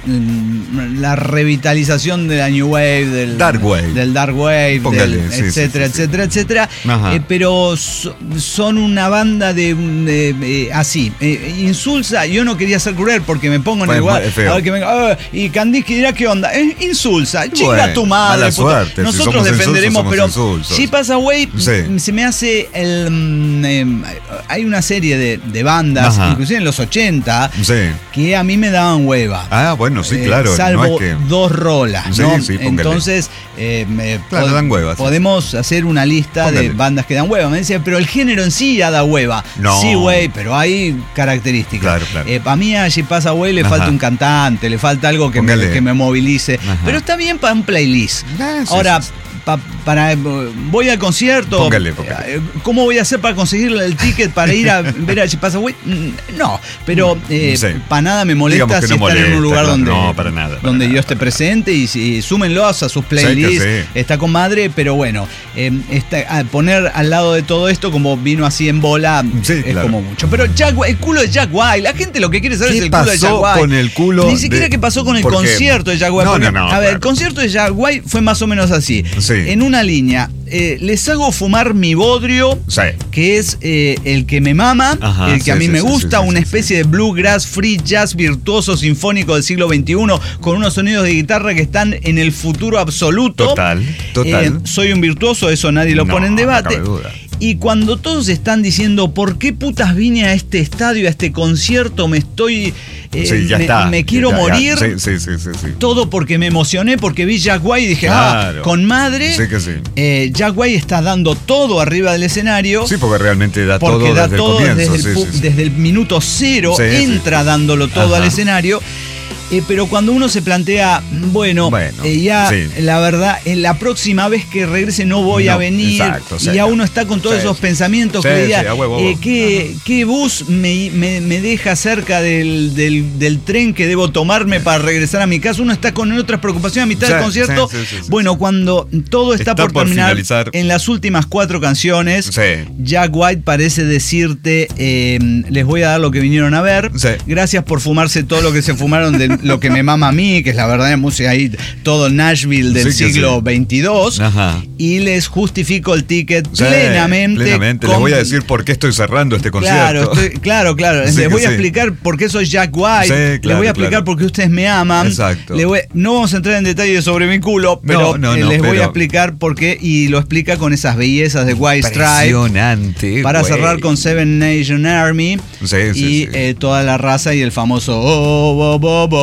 mm, la revitalización de la New Wave, del Dark Wave. del Dark Wave, Póngale, del- sí, etcétera, sí, sí, sí. etcétera, etcétera. Ajá. Eh, pero so- son una banda de, de- eh, así, eh, insulsa. Yo no quería ser cruel porque me pongo en Pues, el lugar. es feo. A ver que venga, "Ah", y Kandinsky dirá qué onda. Es insulsa, chinga Bueno, tu madre. mala puta. suerte, si Nosotros somos defenderemos, insulsos, pero somos insulsos. She Passed Away Sí. se me hace el mm, eh, hay una serie de, de bandas, Ajá. inclusive en los ochenta, Sí. que a mí me daban hueva. Ah, bueno, sí, Eh, claro. salvo no es que... dos rolas, Sí, ¿no? sí, póngale. Entonces, eh, me- Claro, pod- dan hueva, sí. podemos hacer una lista Póngale. de bandas que dan hueva. Me decía, pero el género en sí ya da hueva. No. Sí, güey, pero hay características. Claro, claro. Eh, para mí a She Passed Away le Ajá. falta un cantante, le falta algo que, me, Póngale. que me movilice. Ajá. Pero está bien para un playlist. Ah, sí, Ahora, sí, sí. pa- para voy al concierto. Póngale, póngale. eh, ¿Cómo voy a hacer para conseguir el ticket para ir a ver a She Passed Away? Mm, No, pero eh, Sí. para nada me molesta Digamos que si no están en un molesta, lugar claro, donde, no, para nada, para donde nada. yo esté presente y, si súmenlos a sus playlists. Sí, que sí. Está con madre, pero bueno, eh, está- a poner al lado de todo esto como vino así en bola Sí, es claro. como mucho. Pero Jack White, el culo de Jack White, la gente lo que quiere saber ¿Qué es el culo de Jack pasó White. con el culo Ni siquiera de- qué pasó con el ¿Por qué? concierto de Jack White. No, porque, no, no, a ver, el claro. concierto de Jack White fue más o menos así. Sí. En una línea, eh, les hago fumar mi bodrio, Sí. que es eh, el que me mama, Ajá, el que a sí, mí sí, me sí, gusta, sí, sí, una sí, especie de bluegrass, free jazz, virtuoso, sinfónico del siglo veintiuno, con unos sonidos de guitarra que están en el futuro absoluto. Total, total. Eh, soy un virtuoso, eso nadie lo No, pone en no debate. cabe duda. Y cuando todos están diciendo, ¿por qué putas vine a este estadio, a este concierto? Me estoy... eh, Sí, ya me, está. me quiero Ya, ya. morir. Sí, sí, sí, sí, sí. Todo porque me emocioné, porque vi Jack White y dije, Claro. ah, con madre. Sí que sí. eh, Jack White está dando todo arriba del escenario. Sí, porque realmente da Porque todo da desde todo el comienzo. desde, el, sí, pu- sí, sí. desde el minuto cero, Sí, sí, entra sí. dándolo todo Ajá. al escenario. Eh, pero cuando uno se plantea, bueno, Bueno, eh, ya sí. la verdad, en la próxima vez que regrese no voy No, a venir, exacto, y sí. ya uno está con todos Sí, esos sí. pensamientos Sí, que diría, sí, a huevo, a eh, huevo. ¿qué, qué bus me, me- me deja cerca del, del- del tren que debo tomarme para regresar a mi casa? Uno está con otras preocupaciones a mitad Sí, del concierto. sí, sí, sí, sí. Bueno, cuando todo está, Está por por terminar, finalizar. en las últimas cuatro canciones, Sí. Jack White parece decirte, eh, les voy a dar lo que vinieron a ver. Sí. Gracias por fumarse todo lo que se fumaron de lo que me mama a mí, que es la verdad de música ahí, todo Nashville del Sí que siglo sí. veintidós. Ajá. Y les justifico el ticket Sí, plenamente. plenamente. con- Les voy a decir por qué estoy cerrando este Claro, concierto. estoy- claro, claro. Sí Les que voy a sí. explicar por qué soy Jack White. Sí, Les claro, voy a explicar claro. por qué ustedes me aman. Exacto. Le voy- no vamos a entrar en detalles sobre mi culo, pero No, no, eh, no, les voy pero- a explicar por qué. Y lo explica con esas bellezas de White Stripe. Impresionante. Para güey. cerrar con Seven Nation Army Sí, sí, y sí. eh, toda la raza y el famoso oh, bo, bo, bo,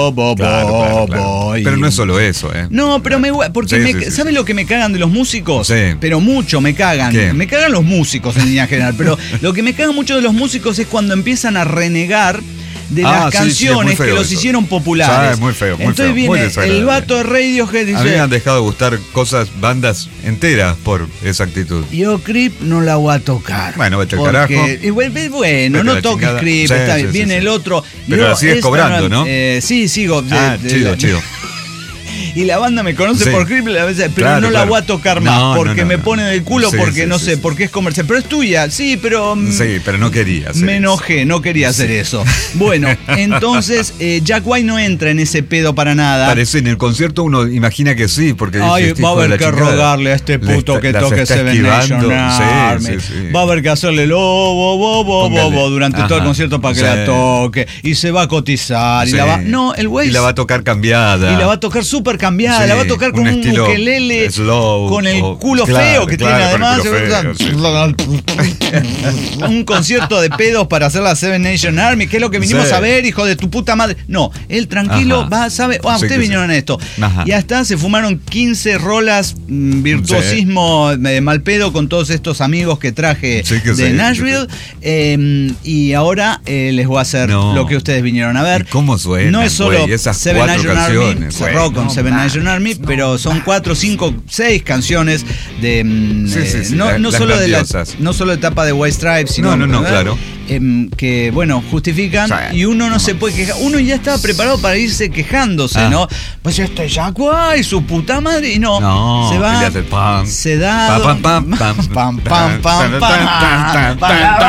bo, bo, Claro, bo, claro, claro. bo, y- Pero no es solo eso, ¿eh? No, pero me gua- porque Sí, me, sí, sí, ¿sabes sí. lo que me cagan de los músicos? Sí. Pero mucho me cagan. ¿Qué? Me cagan los músicos en línea general, pero lo que me caga mucho de los músicos es cuando empiezan a renegar de Ah, las sí, sí, es muy canciones feo que los eso. hicieron populares. Ah, es muy feo, muy Entonces feo, muy viene desagradable. el vato de Radiohead y A mí me han dice, dejado de gustar cosas, bandas enteras por esa actitud. yo Creep no la voy a tocar. Bueno, vete al Porque- carajo. y bueno, bueno, Vete a no la toques chingada. Creep, Sí, está sí, bien. sí, Viene sí. el otro. Pero Yo, la sigues esta cobrando, ¿no? Eh, sí, sigo. de- Ah, de- chido, de- chido. Y la banda me conoce Sí. por Creep, pero Claro, no la claro. voy a tocar No, más no, porque no, me no. pone del culo, Sí, porque sí, no sí, sé, sí. porque es comercial. Pero es tuya, sí, pero. mm, Sí, pero no quería hacer Me eso. enojé, no quería hacer eso. Bueno, entonces eh, Jack White no entra en ese pedo para nada. Parece en el concierto uno imagina que sí, porque Ay, dice, este va a hijo de haber la que chingada. rogarle a este La puto está- que las toque está Seven esquivando. Nation Army. Sí, sí, sí. Va a haber que hacerle lobo, bobo, bobo Póngale. durante todo el Ajá. concierto para que Sí. la toque. Y se va a cotizar. Y Sí. la va. No, el güey. Y la va a tocar cambiada. Y la va a tocar súper cambiada, Sí, la va a tocar con un un, estilo ukelele slow, con el o- culo claro, feo que claro, tiene con el además. culo feo, Un concierto de pedos para hacer la Seven Nation Army, que es lo que vinimos Sí. a ver, hijo de tu puta madre. No, él tranquilo Ajá. va, sabe, ah, Sí, ustedes que vinieron sí. a esto. Ajá. Y hasta se fumaron quince rolas, mm, virtuosismo eh, mal pedo con todos estos amigos que traje Sí, que de sí, Nashville. eh, y ahora eh, les voy a hacer No. lo que ustedes vinieron a ver. ¿Y cómo suenan, No es solo güey? Esas Seven cuatro Nation Army, canciones, güey. cerró con No Seven mames, Nation Army, pero son cuatro, cinco, seis canciones de mm, Sí, sí, eh, sí, no, la- no las solo de la, grandiosas. no solo etapa de White Stripes, sino No, no, no, ¿verdad? claro. Em, que bueno, justifican Sí. y uno no se puede quejar. Uno ya estaba preparado para irse quejándose, Ah. ¿no? Pues este Jack White, su puta madre, y no, No, se y va, le hace pam, se da, pam, pam, pam, pam, pam, pam, pam, tan, pam, tan, tan,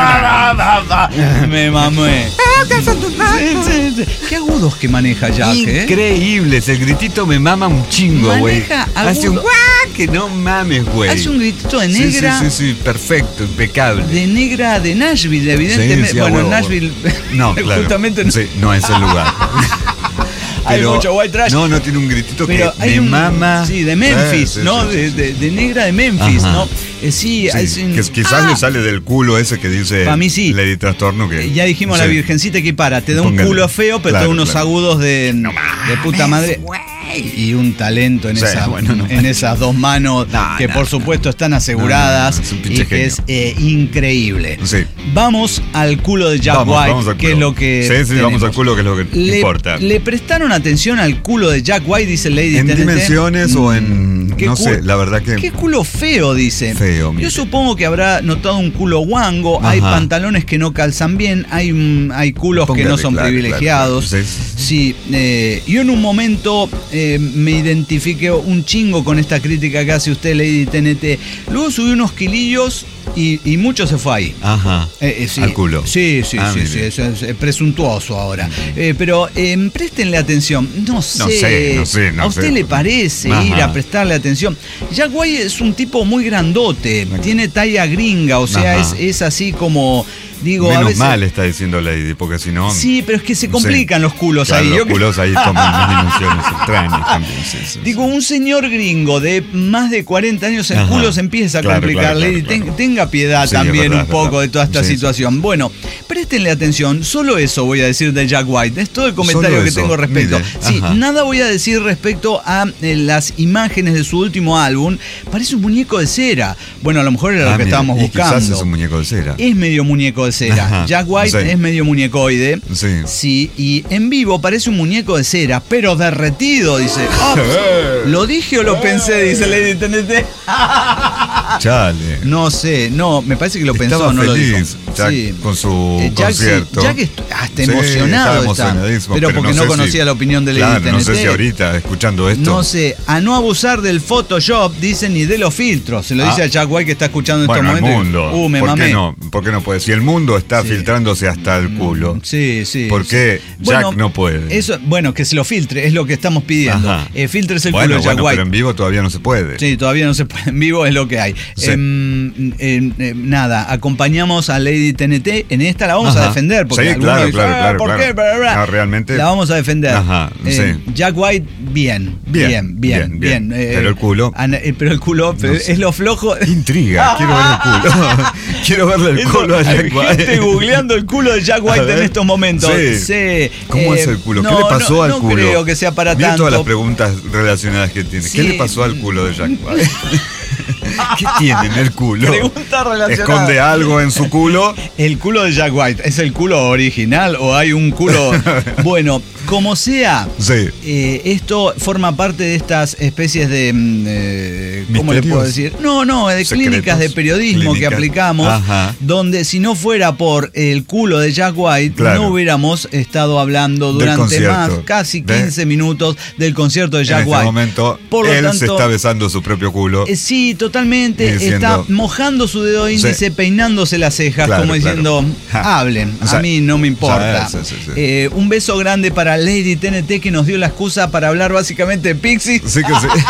pam. Me mamé. Sí, sí, sí. Qué agudos que maneja Jack, ¿eh? Increíbles, el gritito me mama un chingo, güey. Maneja Hace un agudo. guau que no mames, güey. Hace un gritito de Sí, negra. Sí, sí, sí, perfecto, impecable. De negra de Nashville, evidentemente. Sí, sí, a bueno, huevo. Nashville No, claro. justamente no. Sí, no es el lugar. Hay mucho white trash. No, no tiene un gritito Pero que hay me un, mama. sí, de Memphis, Sí, sí, ¿no? sí, de, sí, de- de negra de Memphis, Ajá. ¿no? Eh, sí, Sí, es un- que quizás Ah, le sale del culo ese que dice Pa' mí sí. Lady Trastorno que Ya dijimos sí. la virgencita que para, te da un Póngale. culo feo, pero Claro, te da unos claro. agudos de, de puta madre. Y un talento en, Sí, esa, bueno, no. en esas dos manos No, que no, por no. supuesto están aseguradas No, no, no, es un y pinche que genio. es eh, increíble. Sí. Vamos al culo de Jack Vamos, White, vamos al que culo. es lo que Sí, sí, tenemos. vamos al culo, que es lo que Le, importa. ¿Le prestaron atención al culo de Jack White, dice Lady ¿En T N T? dimensiones o en- ¿Qué no cu- sé, la verdad que- Qué culo feo, dice. Feo, mire. Yo supongo que habrá notado un culo guango, hay Ajá. pantalones que no calzan bien, hay, mm, hay culos que Póngale, no son claro, privilegiados. claro, claro. Sí, Sí, eh, yo en un momento eh, me identifiqué un chingo con esta crítica que hace usted, Lady T N T. Luego subí unos kilillos y, y mucho se fue ahí. Ajá. Eh, eh, sí. Al culo. Sí, sí, Ah, sí, mire. sí, es, es- es presuntuoso ahora. Eh, pero eh, préstenle atención. No sé. sé, no sé, no ¿A usted sé. le parece Ajá. ir a prestarle atención? Jack White es un tipo muy grandote, tiene talla gringa, o sea, es, Ajá. es así como. Digo, a Menos veces. mal está diciendo Lady, porque si no... Sí, pero es que se complican Sí. los culos Claro, ahí. los Yo- culos ahí toman unas dimensiones extrañas también. Sí, sí, sí. Digo, un señor gringo de más de cuarenta años, el Ajá. culo se empieza a Claro, complicar. claro, Lady, claro, ten- claro. tenga piedad Sí, también es verdad, un es poco verdad. de toda esta Sí, sí. situación. Bueno, préstenle atención. Solo eso voy a decir de Jack White. Es todo el comentario Solo que eso, tengo respecto. mire, Sí, ajá. nada voy a decir respecto a eh, las imágenes de su último álbum. Parece un muñeco de cera. Bueno, a lo mejor era Ah, lo que mire, estábamos y buscando. quizás es un muñeco de cera. Es medio muñeco de cera. Ajá, Jack White sí. es medio muñecoide. Sí. Sí, y en vivo parece un muñeco de cera, pero derretido, dice. Ah, ¿lo dije o lo pensé? Dice Lady T N T. Chale. No sé, no, me parece que lo pensó, Estaba no feliz, lo dijo. Jack, con su Eh, Jack, sí, concierto. Jack est- hasta Sí, emocionado estaba está, emocionadísimo, pero porque no, sé conocía si- la opinión de Lady Claro, T N T. no sé si ahorita, escuchando esto... No sé, a no abusar del Photoshop, dice, ni de los filtros. Se lo dice Ah. a Jack White que está escuchando en Bueno, estos el momentos. mundo. Uh, me ¿Por mamé. qué no? ¿Por qué no puede? Si el mundo está Sí. filtrándose hasta el culo, Sí, sí. ¿por sí. qué Jack no puede? Eso, bueno, que se lo filtre, es lo que estamos pidiendo. Ajá. Eh, filtres el bueno, culo de Jack bueno, White. pero en vivo todavía no se puede. Sí, todavía no se puede. En vivo es lo que hay. Sí. Em, em, eh, nada, acompañamos a Lady Lady T N T, en esta la vamos Ajá. a defender. Porque Sí, algunos claro, dicen, claro, "Ah, claro, ¿por claro. qué? Bla, bla, bla". No, realmente- La vamos a defender. Ajá, Eh, sí. Jack White, bien. Bien, bien, bien. Bien, bien. Eh, Pero el culo. ana- eh, pero el culo pero No sé. es lo flojo. Intriga, quiero ver el culo. Quiero verle el Eso, culo a Jack hay White. gente googleando el culo de Jack A White ver. en estos momentos. Sí. Sí. ¿Cómo Eh, es el culo? ¿Qué no, le pasó no, al no culo? creo que sea para Mira tanto. todas las preguntas relacionadas que tiene. Sí. ¿Qué le pasó al culo de Jack White? ¿Qué tiene en el culo? Pregunta relacionada. ¿Esconde algo en su culo? El culo de Jack White, ¿es el culo original o hay un culo? Bueno, como sea, Sí. eh, esto forma parte de estas especies de. mm, eh, ¿Cómo le ¿Misterios? puedo decir? No, no, de ¿Secretos? clínicas de periodismo que Clínicas. aplicamos, Ajá. donde si no fuera por el culo de Jack White, Claro. no hubiéramos estado hablando Del durante concierto. más, casi ¿Ves? quince minutos del concierto de Jack en este White. momento, Por lo él se tanto, está besando su propio culo. eh, Sí, totalmente. Diciendo- está mojando su dedo índice, Sí. peinándose las cejas, Claro, como claro. diciendo, Ja. hablen, O sea, a mí no me importa. sí, sí, sí. Eh, un beso grande para Lady T N T que nos dio la excusa para hablar básicamente de Pixies, Sí que sí.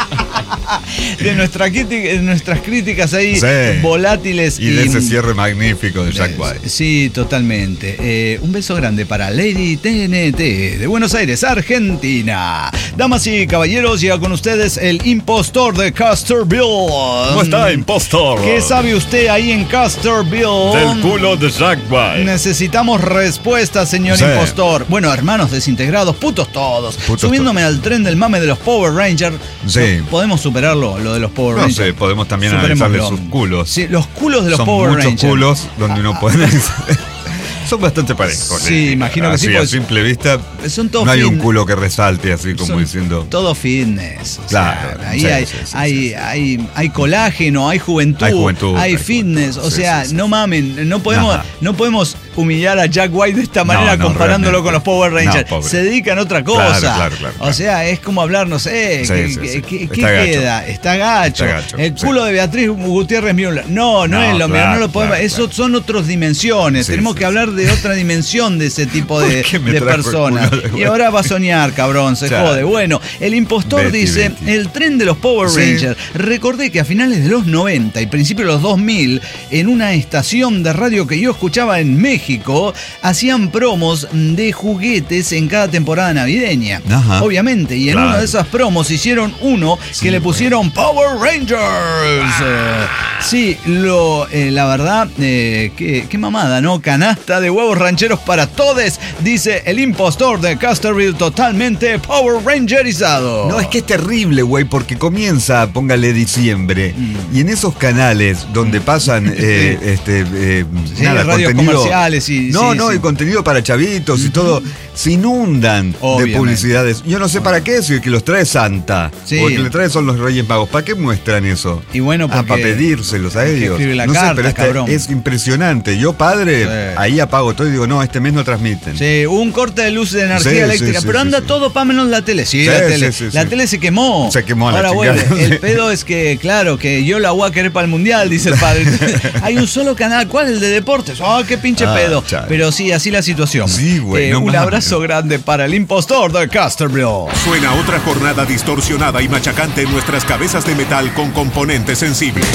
de, nuestra crítica- de nuestras críticas ahí Sí. volátiles. Y de ese cierre magnífico de Jack Eh, White. Sí, totalmente. Eh, un beso grande para Lady T N T de Buenos Aires, Argentina. Damas y caballeros, llega con ustedes el impostor de Casterville. ¿Cómo está, impostor? ¿Qué sabe usted ahí en Casterville? Del culo de Jack White. Necesitamos respuestas, señor Sí. impostor. Bueno, hermanos desintegrados, putos todos. Putos Subiéndome al tren del mame de los Power Rangers. Sí. ¿No ¿Podemos superarlo, lo de los Power No Rangers? sé, podemos también analizarle Superémoslo. sus culos. Sí, los culos de los Son Power muchos Rangers. culos donde uno puede analizar. Son bastante parejos. Sí, eh. imagino que sí, Así, a pues, simple vista, son todos no hay un fin- culo que resalte así como Son diciendo. todo fitness. o Claro, sea, ahí sí, hay, sí, sí, hay, sí, sí. hay, hay colágeno, hay juventud, Hay juventud, hay hay fitness. juventud. O Sí, sea, sí, sí. no mamen, no podemos, Ajá. no podemos humillar a Jack White de esta manera No, no, comparándolo realmente. con los Power Rangers. No, pobre. Se dedican a otra cosa. Claro, claro, claro, O claro. sea, es como hablar, no sé, Sí, ¿qué, sí, qué- sí. qué- Está qué gacho. queda? Está gacho. Está gacho, El sí. culo de Beatriz Gutiérrez Müller. No, no, No, es lo mismo, claro, no lo podemos. claro, Eso claro. son otras dimensiones. Sí, Tenemos sí, que sí. hablar de otra dimensión de ese tipo de, ¿Por qué me de trajo el personas. culo de Y White? ahora va a soñar, cabrón, se Claro. jode. Bueno, el impostor Betty, dice, Betty. el tren de los Power Sí. Rangers. Recordé que a finales de los noventa y principios de los dos mil, en una estación de radio que yo escuchaba en México, hacían promos de juguetes en cada temporada navideña. Ajá. Obviamente, y en Claro. una de esas promos hicieron uno Sí, que le bueno. pusieron Power Rangers. Eh, sí, lo, eh, la verdad, eh, qué, qué mamada, ¿no? Canasta de huevos rancheros para todos, dice el impostor de Casterville, totalmente Power Rangerizado. No, es que es terrible, güey, porque comienza, póngale diciembre, Mm. y en esos canales donde pasan eh, este, eh, Sí, nada, radios contenido. comerciales y- No, sí, no, sí. y contenido para chavitos y todo, se inundan Obviamente. de publicidades. Yo no sé para qué, si el que los trae Santa, Sí. o el que le trae son los Reyes Magos, ¿para qué muestran eso? Y bueno, Ah, porque para pedírselos a hay que ellos. escribir la no carta, sé, pero este cabrón. es impresionante. Yo, padre, Sí. ahí apago todo y digo, no, este mes no transmiten. Sí, hubo un corte de luz de energía Sí, eléctrica, sí, sí, pero sí, anda sí. todo para menos la tele. Sí, Sí, la tele. sí, sí, la sí. tele se quemó. Se quemó a la Ahora chingada. vuelve. El pedo es que, claro, que yo la voy a querer para el mundial, dice el padre. Hay un solo canal, ¿cuál? El de deportes. Ah, qué pinche Ah, pedo. chale. Pero sí, así la situación. Sí, güey, Eh, no un mames. abrazo grande para el impostor de Casterville. Suena otra jornada distorsionada y machacante en nuestras cabezas de metal con componentes sensibles.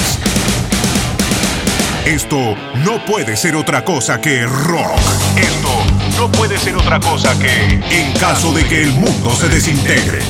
Esto no puede ser otra cosa que rock. Esto no puede ser otra cosa que en caso de que el mundo se desintegre.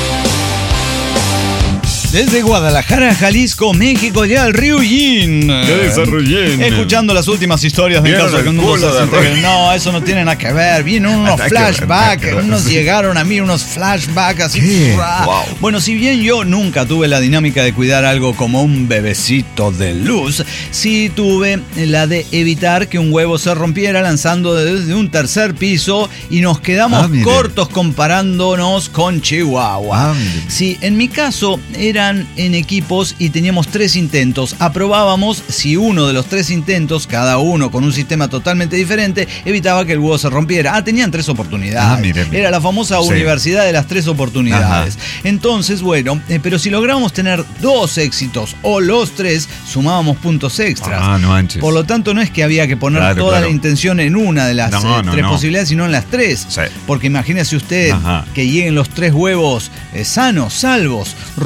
Desde Guadalajara, Jalisco, México, ya el Río Yin. Ya desarrollé. Escuchando las últimas historias de ¿Vieron caso de que el un mundo culo se de desintegre. Roy? No, eso no tiene nada que ver. Vienen unos Nada que ver, nada flashbacks, que ver. unos llegaron a mí, unos flashbacks así. ¿Qué? ¡fra! Wow. Bueno, si bien yo nunca tuve la dinámica de cuidar algo como un bebecito de luz, sí tuve la de evitar que un huevo se rompiera lanzando desde un tercer piso y nos quedamos Ah, mire. cortos comparándonos con Chihuahua. Ah, mire. Sí, en mi caso eran en equipos y teníamos tres intentos. Aprobábamos si uno de los tres intentos, cada uno con un sistema totalmente diferente, evitaba que el huevo se rompiera. Ah, tenían tres oportunidades. Ah, mire, mire. Era la famosa Sí. universidad de las tres oportunidades. Ajá. Entonces, bueno, eh, pero si lográbamos tener dos éxitos o los tres, sumábamos puntos extras. Ah, no manches. Por lo tanto, no es que había que poner Claro, toda claro. la intención en una de las No, eh, no, tres no. posibilidades, sino en las tres. Sí. Porque imagínese usted Ajá. que lleguen los tres huevos eh, sanos, salvos, Rubicón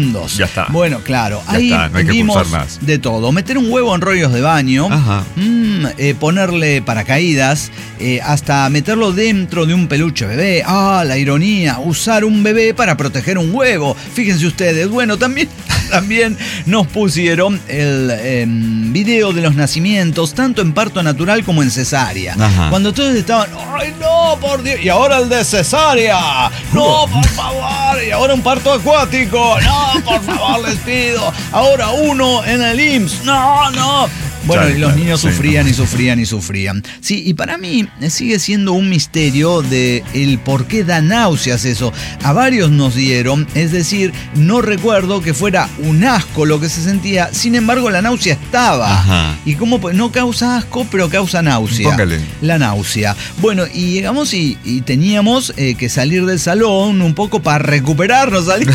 segundos. Ya está. Bueno, claro, Ya ahí está, no hay que vimos pulsar más. de todo. Meter un huevo en rollos de baño, Ajá. mm, eh, ponerle paracaídas, eh, hasta meterlo dentro de un peluche bebé. Ah, la ironía, usar un bebé para proteger un huevo. Fíjense ustedes, bueno, también... También nos pusieron el eh, video de los nacimientos, tanto en parto natural como en cesárea. Ajá. Cuando todos estaban, ¡ay no, por Dios! Y ahora el de cesárea. ¡No, por favor! Y ahora un parto acuático. ¡No, por favor, les pido! Ahora uno en el I M S S. ¡No, no! Bueno, Claro, y los claro, niños sí, sufrían no. y sufrían y sufrían. Sí, y para mí eh, sigue siendo un misterio de el por qué da náuseas eso. A varios nos dieron, es decir, no recuerdo que fuera un asco lo que se sentía, sin embargo la náusea estaba. Ajá. Y como pues, no causa asco, pero causa náusea. Póngale. La náusea. Bueno, y llegamos y, y teníamos eh, que salir del salón un poco para recuperarnos. Salir.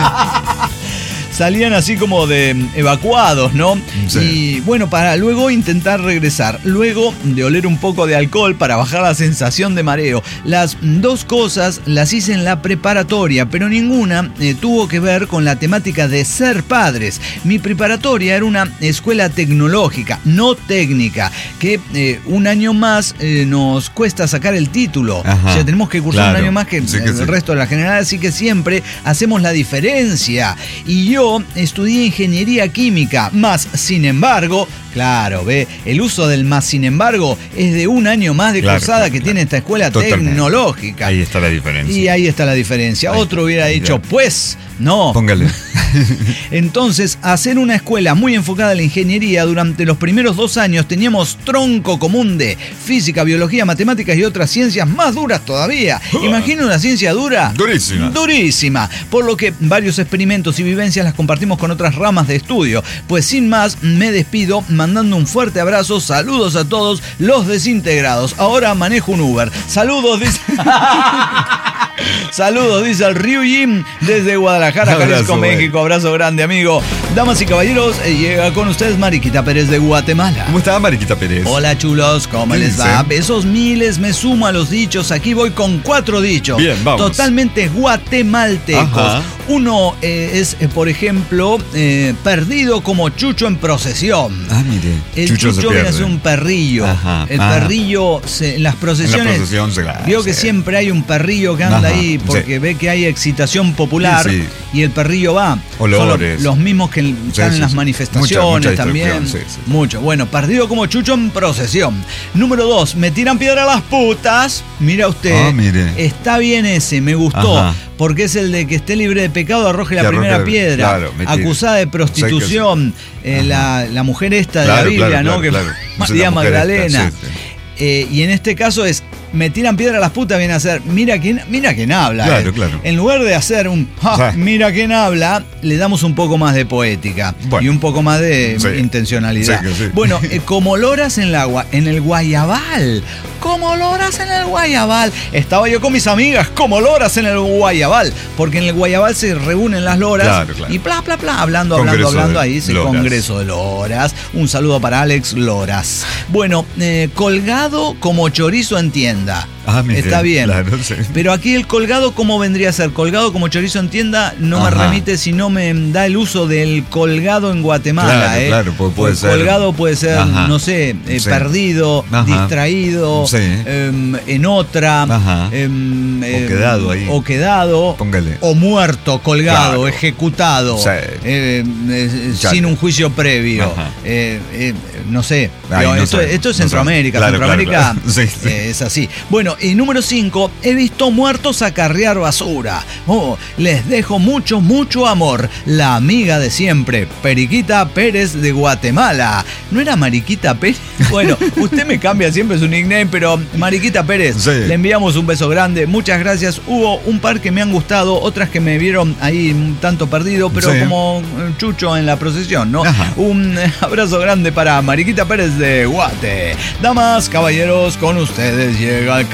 Salían así como de evacuados, ¿no? Sí. Y bueno, para luego intentar regresar. Luego de oler un poco de alcohol para bajar la sensación de mareo. Las dos cosas las hice en la preparatoria, pero ninguna eh, tuvo que ver con la temática de ser padres. Mi preparatoria era una escuela tecnológica, no técnica, que eh, un año más eh, nos cuesta sacar el título. Ajá. O sea, tenemos que cursar Claro. un año más que, Sí que el sí. resto de la general, así que siempre hacemos la diferencia. Y yo estudié ingeniería química, más sin embargo, claro, ve, el uso del más sin embargo es de un año más de Claro, cursada claro, que claro. tiene esta escuela Totalmente. tecnológica. Ahí está la diferencia. Y ahí está la diferencia. Ahí Otro hubiera está. dicho, pues, no. Póngale. Entonces, hacer una escuela muy enfocada en la ingeniería, durante los primeros dos años teníamos tronco común de física, biología, matemáticas y otras ciencias más duras todavía. Imagina una ciencia dura. Durísima. Durísima. Por lo que varios experimentos y vivencias las compartimos con otras ramas de estudio. Pues sin más, me despido mandando un fuerte abrazo. Saludos a todos los desintegrados. Ahora manejo un Uber. Saludos, dice... Saludos, dice el Ryujin desde Guadalajara, Abrazo, Jalisco, güey. México. Abrazo grande, amigo. Damas y caballeros, eh, llega con ustedes Mariquita Pérez de Guatemala. ¿Cómo está Mariquita Pérez? Hola chulos, ¿cómo ¿Qué les dice? va? Besos miles, me sumo a los dichos. Aquí voy con cuatro dichos. Bien, vamos. Totalmente guatemaltecos. Ajá. Uno eh, es, eh, por ejemplo, eh, perdido como Chucho en procesión. Ah, mire. El Chucho Chucho, se viene a pierde. ser un perrillo. Ajá, El ah. perrillo se- en las procesiones. En la procesión se la Veo que hace. siempre hay un perrillo que anda Ajá, ahí porque sí. ve que hay excitación popular Sí, sí. y el perrillo va. Olores. Son los, los mismos que están sí, en las sí. manifestaciones Mucha- mucha también. distracción, sí, sí. Mucho. Bueno, perdido como Chucho en procesión. Número dos, me tiran piedra las putas. Mira usted. Ah, mire. Está bien ese, me gustó. Ajá. Porque es el de que esté libre de pecado, arroje la Que primera arroje- piedra. claro, me tira. Acusada de prostitución. eh, la, la mujer esta de la Claro, Biblia, claro, ¿no? claro, que claro. fue Es María una mujer esta, Magdalena. sí, sí. Eh, y en este caso es, me tiran piedra a las putas, viene a ser, mira quién, mira quién habla. Claro, eh. claro. En lugar de hacer un, "Ja, O sea, mira quién habla, le damos un poco más de poética Bueno. y un poco más de Sí. intencionalidad. Sí que sí. Bueno, eh, como loras en, la, gua- en el Guayabal, como loras en el Guayabal. Estaba yo con mis amigas, como loras en el Guayabal, porque en el Guayabal se reúnen las loras Claro, claro. y bla, bla, bla, hablando, Congreso hablando, hablando, de ahí, ese Loras. congreso de Loras. Un saludo para Alex Loras. Bueno, eh, colgado como chorizo en tienda. Ah, mire, Está bien. claro, sí. Pero aquí el colgado, ¿cómo vendría a ser? Colgado como chorizo en tienda no me Ajá. remite, sino me da el uso del colgado en Guatemala. Claro, ¿eh? claro, puede- puede El ser. Colgado puede ser, Ajá. no sé, eh, Sí. perdido, Ajá. distraído, Sí. em, en otra, Ajá. em, O em, quedado ahí. O quedado. Póngale. O muerto, colgado, Claro. ejecutado, Sí. eh, eh, Ya. sin un juicio previo. Ajá. Eh, eh, no sé, Ahí pero no esto, sabemos, esto es no Centroamérica. sabemos. Claro, Centroamérica claro, claro. Sí, sí. eh, es así. Bueno, y número cinco, he visto muertos acarrear basura. Oh, les dejo mucho, mucho amor. La amiga de siempre, Periquita Pérez de Guatemala. ¿No era Mariquita Pérez? Bueno, usted me cambia siempre su nickname, pero Mariquita Pérez, Sí. le enviamos un beso grande. Muchas gracias. Hubo un par que me han gustado, otras que me vieron ahí un tanto perdido, pero Sí. como eh, Chucho en la procesión, ¿no? Ajá. Un eh, abrazo grande para Mariquita Pérez de Guate. Damas, caballeros, con ustedes llega el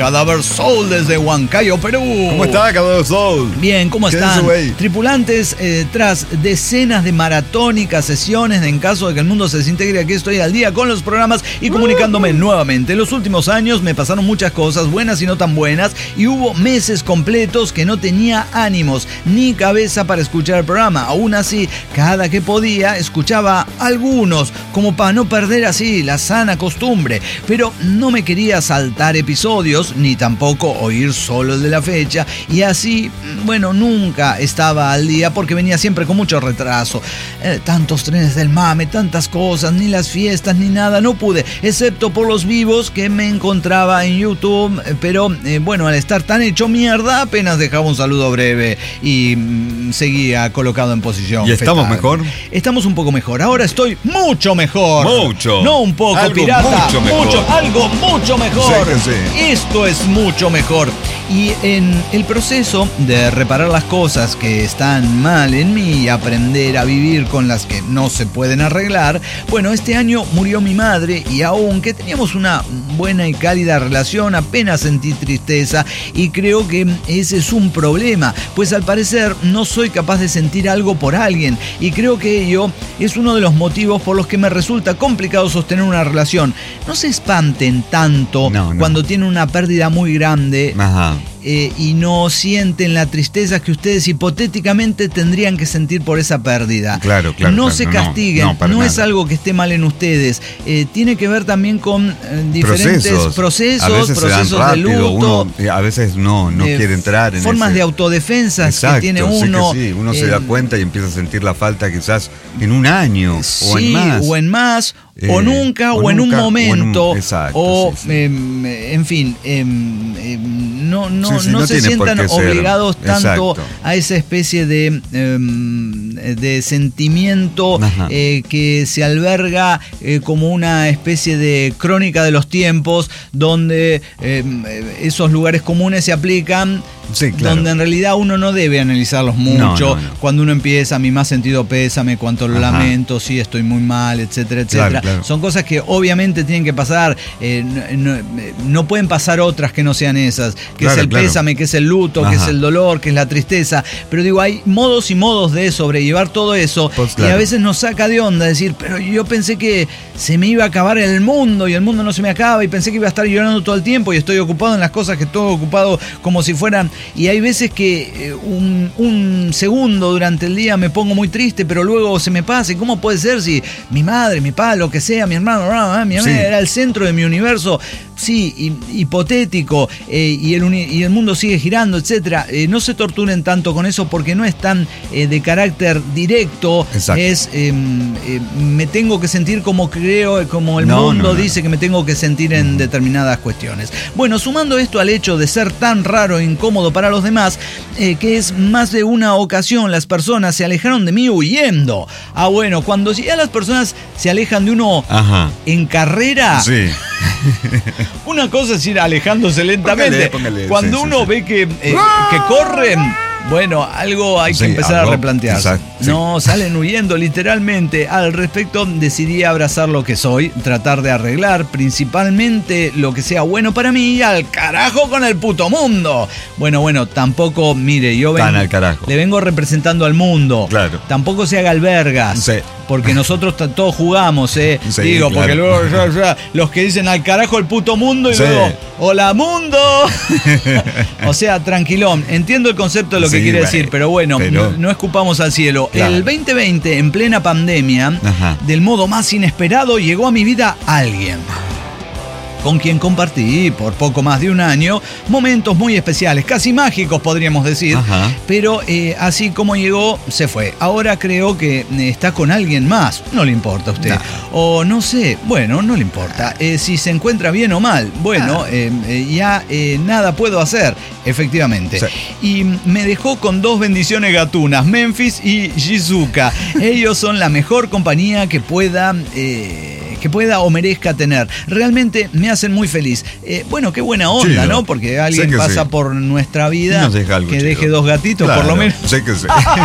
Cadáver Soul desde Huancayo, Perú. ¿Cómo está, Cadáver Soul? Bien, ¿cómo ¿Qué están? es, güey? Tripulantes, eh, tras decenas de maratónicas sesiones, en caso de que el mundo se desintegre, aquí estoy al día con los programas y comunicándome nuevamente. En los últimos años me pasaron muchas cosas, buenas y no tan buenas, y hubo meses completos que no tenía ánimos ni cabeza para escuchar el programa. Aún así, cada que podía, escuchaba algunos, como para no perder así la sana costumbre. Pero no me quería saltar episodios, ni tampoco oír solo el de la fecha, y así, bueno, nunca estaba al día porque venía siempre con mucho retraso. Eh, tantos trenes del mame, tantas cosas, ni las fiestas, ni nada, no pude, excepto por los vivos que me encontraba en YouTube, pero eh, bueno, al estar tan hecho mierda, apenas dejaba un saludo breve y mm, seguía colocado en posición ¿Y estamos fetal. mejor? Estamos un poco mejor, ahora estoy mucho mejor. Mucho. No un poco, Algo pirata, mucho mejor. mucho, algo mucho mejor. Sí que sí. Esto es mucho mejor. Y en el proceso de reparar las cosas que están mal en mí y aprender a vivir con las que no se pueden arreglar, bueno, este año murió mi madre y aunque teníamos una buena y cálida relación, apenas sentí tristeza y creo que ese es un problema, pues al parecer no soy capaz de sentir algo por alguien y creo que ello es uno de los motivos por los que me resulta complicado sostener una relación. No se espanten tanto No, no. cuando tienen una pérdida muy grande. Ajá. Eh, y no sienten la tristeza que ustedes hipotéticamente tendrían que sentir por esa pérdida. Claro, claro, No claro, se no, castiguen, no, no, para es nada. algo que esté mal en ustedes. Eh, tiene que ver también con eh, diferentes procesos, procesos, a veces procesos se dan rápido, de luto. uno eh, a veces no, no eh, quiere entrar en formas ese... de autodefensas Exacto, que tiene sí que uno. sí, uno eh, se da cuenta y empieza a sentir la falta quizás en un año Sí, o en más. o en más, Eh, o nunca, o, o en un nunca, o en un- momento, exacto, o, sí, sí. em, en fin, em, em, no, no, Sí, sí, no no se tiene por sientan qué ser. obligados tanto Exacto. a esa especie de, em, de sentimiento Ajá. eh, que se alberga eh, como una especie de crónica de los tiempos, donde em, esos lugares comunes se aplican. Sí, claro. Donde en realidad uno no debe analizarlos mucho. No, no, no. Cuando uno empieza, mi más sentido pésame, cuánto lo Ajá. lamento, sí, estoy muy mal, etcétera, Claro, etcétera. claro. Son cosas que obviamente tienen que pasar. eh, no, no- no pueden pasar otras que no sean esas. Que Claro, es el claro. pésame, que es el luto, que Ajá. es el dolor, que es la tristeza. Pero digo, hay modos y modos de sobrellevar todo eso. Pues, Y claro. a veces nos saca de onda decir, pero yo pensé que se me iba a acabar el mundo y el mundo no se me acaba y pensé que iba a estar llorando todo el tiempo y estoy ocupado en las cosas que estoy ocupado como si fueran. Y hay veces que eh, un, un segundo durante el día me pongo muy triste, pero luego se me pasa. ¿Y cómo puede ser si mi madre, mi padre, lo que sea, mi hermano, ah, mi mamá Sí. era el centro de mi universo? Sí, hi- hipotético, eh, y, el uni- y el mundo sigue girando, etcétera. Eh, no se torturen tanto con eso porque no es tan eh, de carácter directo. Exacto. Es eh, eh, me tengo que sentir como creo, como el No, mundo no, no, dice que me tengo que sentir en determinadas cuestiones. Bueno, sumando esto al hecho de ser tan raro e incómodo para los demás, eh, que es más de una ocasión las personas se alejaron de mí huyendo. Ah, bueno, cuando ya las personas se alejan de uno Ajá. en carrera, Sí. una cosa es ir alejándose lentamente. Póngale, póngale, Cuando sí, sí, uno sí. ve que, eh, que corren, bueno, algo hay que Sí, empezar algo, a replantearse. exacto, sí. No, salen huyendo literalmente. Al respecto, decidí abrazar lo que soy, tratar de arreglar principalmente lo que sea bueno para mí y al carajo con el puto mundo. Bueno, bueno, tampoco, mire, yo Tan vengo- al carajo. le vengo representando al mundo. Claro. Tampoco se haga albergas. Sí. Porque nosotros t- todos jugamos, ¿eh? Sí, Digo, claro. porque luego ya, ya, los que dicen al carajo el puto mundo y Sí. luego, ¡hola mundo! O sea, tranquilón. Entiendo el concepto de lo que Sí, quiere bueno, decir, pero bueno, pero- no, no escupamos al cielo. Claro. El veinte veinte, en plena pandemia, Ajá. del modo más inesperado, llegó a mi vida alguien con quien compartí por poco más de un año momentos muy especiales, casi mágicos podríamos decir, Ajá. pero eh, así como llegó, se fue. Ahora creo que eh, está con alguien más, no le importa a usted. Nah. O no sé, bueno, no le importa. Eh, si se encuentra bien o mal, bueno, eh, eh, ya eh, nada puedo hacer, efectivamente. Sí. Y me dejó con dos bendiciones gatunas, Memphis y Shizuka. Ellos son la mejor compañía que pueda... eh, que pueda o merezca tener. Realmente me hacen muy feliz. Eh, bueno, qué buena onda, Sí, ¿no? ¿no? Porque Sé alguien que pasa sí. por nuestra vida Nos deja algo, que chico. deje dos gatitos, Claro, por lo menos. Sé que sí.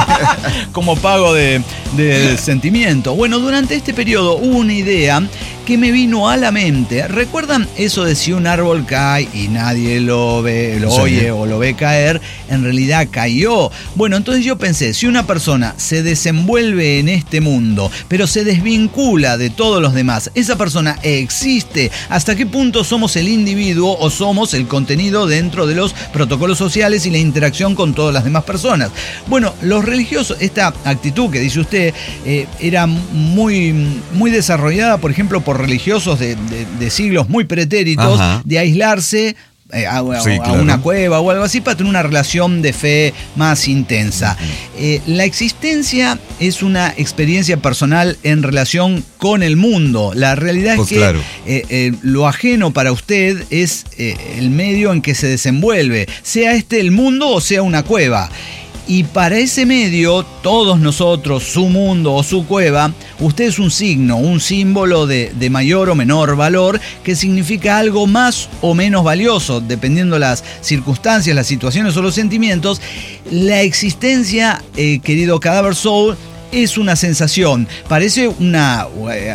Como pago de, de sentimiento. Bueno, durante este periodo hubo una idea que me vino a la mente. ¿Recuerdan eso de si un árbol cae y nadie lo ve, lo Sí. oye o lo ve caer, en realidad cayó? Bueno, entonces yo pensé, si una persona se desenvuelve en este mundo, pero se desvincula de todos los demás, ¿esa persona existe? ¿Hasta qué punto somos el individuo o somos el contenido dentro de los protocolos sociales y la interacción con todas las demás personas? Bueno, los religiosos, esta actitud que dice usted, eh, era muy, muy desarrollada, por ejemplo, por religiosos de, de, de siglos muy pretéritos, Ajá. de aislarse eh, a, a- Sí, a claro. una cueva o algo así para tener una relación de fe más intensa. Eh, la existencia es una experiencia personal en relación con el mundo. La realidad Pues es que claro. eh, eh, lo ajeno para usted es eh, el medio en que se desenvuelve, sea este el mundo o sea una cueva. Y para ese medio, todos nosotros, su mundo o su cueva, usted es un signo, un símbolo de, de mayor o menor valor que significa algo más o menos valioso, dependiendo las circunstancias, las situaciones o los sentimientos. La existencia, eh, querido Cadáver Soul, es una sensación. Parece una,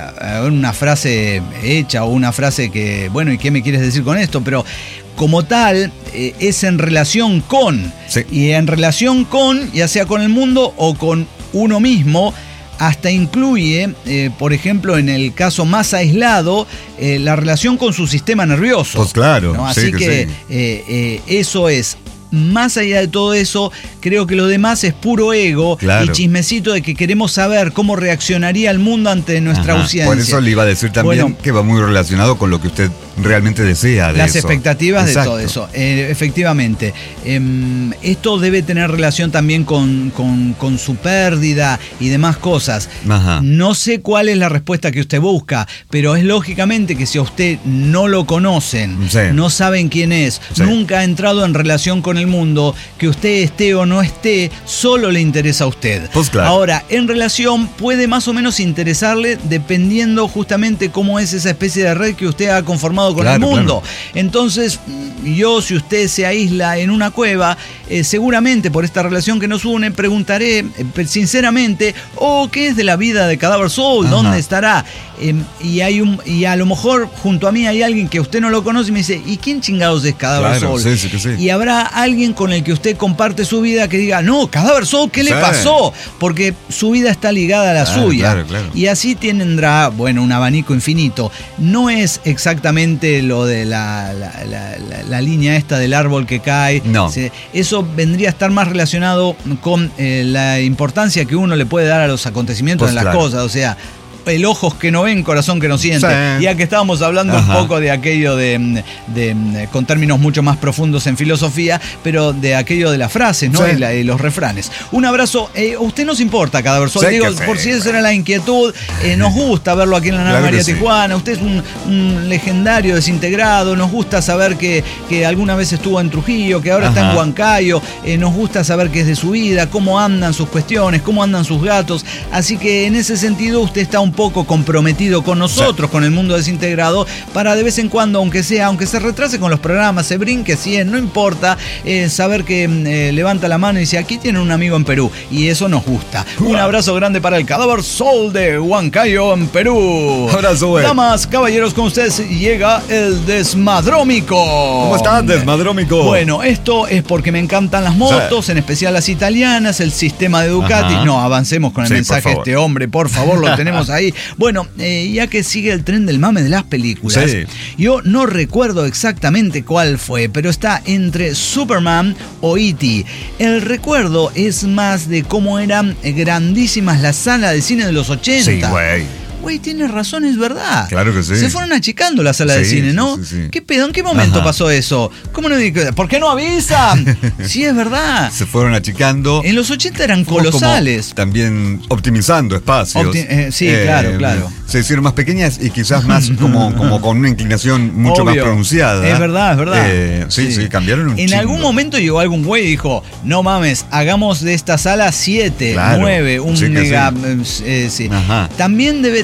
una frase hecha o una frase que, bueno, ¿y qué me quieres decir con esto? Pero como tal, eh, es en relación con. Sí. Y en relación con, ya sea con el mundo o con uno mismo, hasta incluye, eh, por ejemplo, en el caso más aislado, eh, la relación con su sistema nervioso. Pues claro, ¿no? sí Así que que, sí. eh, eh, eso es. Más allá de todo eso, creo que lo demás es puro ego Claro. y chismecito de que queremos saber cómo reaccionaría el mundo ante nuestra Ajá. ausencia. Por eso le iba a decir también Bueno, que va muy relacionado con lo que usted realmente desea de las eso. expectativas Exacto. de todo eso. Eh, efectivamente, em, esto debe tener relación también con, con- con su pérdida y demás cosas. Ajá. No sé cuál es la respuesta que usted busca, pero es lógicamente que si a usted no lo conocen, Sí. no saben quién es, Sí. nunca ha entrado en relación con el mundo, que usted esté o no esté, solo le interesa a usted. Pues claro. Ahora, en relación puede más o menos interesarle dependiendo justamente cómo es esa especie de red que usted ha conformado con Claro, el mundo. Entonces, yo, si usted se aísla en una cueva, eh, seguramente por esta relación que nos une, preguntaré eh, sinceramente, oh, ¿qué es de la vida de Cadáver Soul? Ajá. ¿Dónde estará? Eh, y, hay un, y a lo mejor junto a mí hay alguien que usted no lo conoce y me dice, ¿y quién chingados es Cadáver Claro, Soul? sí, sí que sí. Y habrá alguien con el que usted comparte su vida que diga, no, Cadáver Soul, ¿qué le Sí. pasó? Porque su vida está ligada a la Claro, suya. claro, claro. Y así tendrá, bueno, un abanico infinito. No es exactamente lo de la, la- la- la- la línea esta del árbol que cae. No. Se- Eso vendría a estar más relacionado con eh, la importancia que uno le puede dar a los acontecimientos Pues en las claro. cosas. O sea, el ojos que no ven, corazón que no siente. Sí. Ya que estábamos hablando Ajá. un poco de aquello de, de- de- con términos mucho más profundos en filosofía, pero de aquello de las frases, ¿no? Sí. Y, la- y los refranes. Un abrazo. Eh, usted nos importa, Cadáver Soul. Sé Digo, que sí. por si esa era la inquietud, eh, nos gusta verlo aquí en la Nave Claro que María sí. Tijuana. Usted es un, un legendario desintegrado. Nos gusta saber que, que alguna vez estuvo en Trujillo, que ahora está en Ajá. Huancayo. Eh, nos gusta saber qué es de su vida, cómo andan sus cuestiones, cómo andan sus gatos. Así que en ese sentido usted está un poco comprometido con nosotros, con el mundo desintegrado, para de vez en cuando, aunque sea, aunque se retrase con los programas, se brinque cien, no importa, eh, saber que eh, levanta la mano y dice, aquí tienen un amigo en Perú, y eso nos gusta. Un abrazo grande para el Cadáver Soul de Huancayo, en Perú. Abrazo, güey. Damas, caballeros, con ustedes llega el Desmadrómico. ¿Cómo estás, Desmadrómico? Bueno, esto es porque me encantan las motos, en especial las italianas, el sistema de Ducati. Ajá. No, avancemos con el Sí, por mensaje de favor. este hombre, por favor, lo tenemos ahí. Bueno, eh, ya que sigue el tren del mame de las películas, Sí. yo no recuerdo exactamente cuál fue, pero está entre Superman o E T El recuerdo es más de cómo eran grandísimas las salas de cine de los ochenta. Sí, güey. Güey, tienes razón, es verdad. Claro que sí. Se fueron achicando la sala de Sí, cine, sí, ¿no? sí, sí. ¿Qué pedo? ¿En qué momento Ajá. pasó eso? ¿Cómo no di- ¿Por qué no avisan? Sí, es verdad. Se fueron achicando. En los ochenta eran Fuimos como colosales. también optimizando espacios. Opti- eh, sí, claro, claro. Se hicieron más pequeñas y quizás más como, como con una inclinación mucho más Obvio. pronunciada. Es verdad, es verdad. Eh, sí, sí, cambiaron un En chingo. algún momento llegó algún güey y dijo, no mames, hagamos de esta sala siete, Claro. nueve, un Sí que mega... sí. eh, sí. Ajá. También debe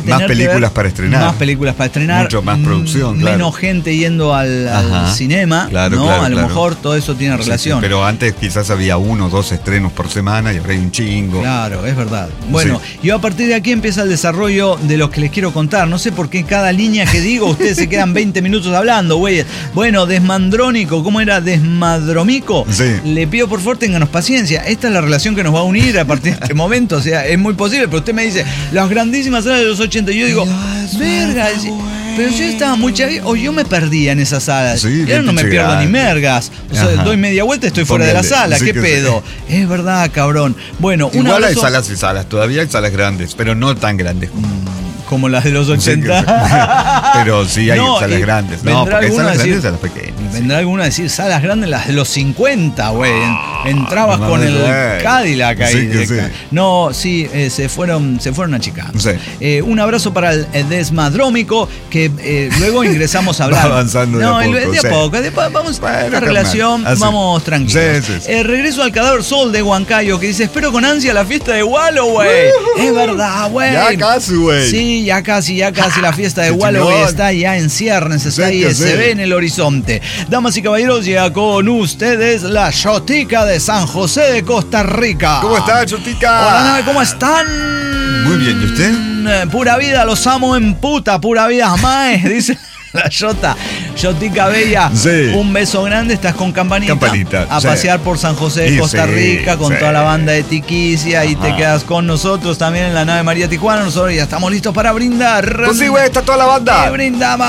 tener Más películas que ver para estrenar. Más películas para estrenar. Mucho más producción, m- claro. Menos gente yendo al, al Ajá. cinema, Claro, ¿no? claro, a lo claro. mejor todo eso tiene Sí, relación. sí, pero antes quizás había uno o dos estrenos por semana y ahora hay un chingo. Claro, es verdad. Bueno, y a partir de aquí empieza el desarrollo de los que les quiero contar. No sé por qué cada línea que digo ustedes se quedan veinte minutos hablando, güey. Bueno, desmandrónico, ¿cómo era? Desmadromico. Sí. Le pido por favor, ténganos paciencia. Esta es la relación que nos va a unir a partir de este momento. O sea, es muy posible, pero usted me dice, las grandísimas salas de los ochenta. Y yo digo, verga, es- pero yo estaba muy chavito, o yo me perdía en esas salas. Sí, y ahora bien no me pinche pierdo ni grande. mergas. O sea, Ajá. doy media vuelta y estoy fuera de la Póngale, sala. sí ¿Qué que pedo? Es verdad, cabrón. Bueno, un Igual hay abrazo- salas y salas, todavía hay salas grandes, pero no tan grandes como. como las de los Sí, que- ochenta. pero sí hay No, salas y grandes. No, vendrá porque hay alguno salas a decir- grandes y salas pequeñas. Vendrá alguno a decir salas grandes, las de los cincuenta, güey. Entrabas no con mames, el güey. Cadillac ahí. Sí que de sí. ca- No, sí, eh, se fueron, se fueron achicando. Sí. Eh, un abrazo para el, el desmadrómico, que eh, luego ingresamos a hablar. Va avanzando de no, a el- poco, de a sí. poco. Después vamos, Bueno, esta calma. relación, Así. vamos tranquilos. Sí, sí, sí. Eh, regreso al cadáver Sol de Huancayo, que dice, espero con ansia la fiesta de Wallo, güey. Es verdad, güey. Ya casi, güey. Sí, ya casi, ya casi la fiesta de Qué Walloway chingón. está ya en ciernes, está Sí, ahí, que se sí. ve en el horizonte. Damas y caballeros, llega con ustedes la Chotica de San José de Costa Rica. ¿Cómo está, Chotica? Hola, nave, ¿cómo están? Muy bien, ¿y usted? Eh, Pura vida, los amo en puta, pura vida, mae, dice la Jota. Chotica Bella, Sí. un beso grande, estás con Campanita. Campanita, A sí. pasear por San José de Sí, Costa sí, Rica con sí. toda la banda de Tiquicia y te Ajá. quedas con nosotros también en la nave María Tijuana. Nosotros ya estamos listos para brindar. Pues sí, güey, está toda la banda. ¡Y brindamos!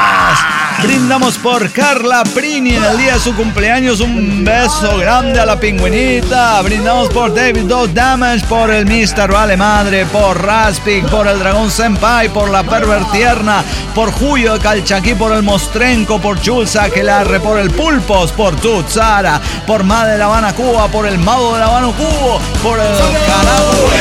Brindamos por Carla Prini en el día de su cumpleaños. Un beso grande a la pingüinita. Brindamos por David Dos Damage, por el mister Vale Madre, por Raspic, por el Dragón Senpai, por la Pervertierna, por Julio de Calchaquí, por el Mostrenco, por Chulza Aquelarre, por el Pulpos, por Tutsara, por Ma de La Habana Cuba, por el Mago de La Habana Cuba, por el Carajo.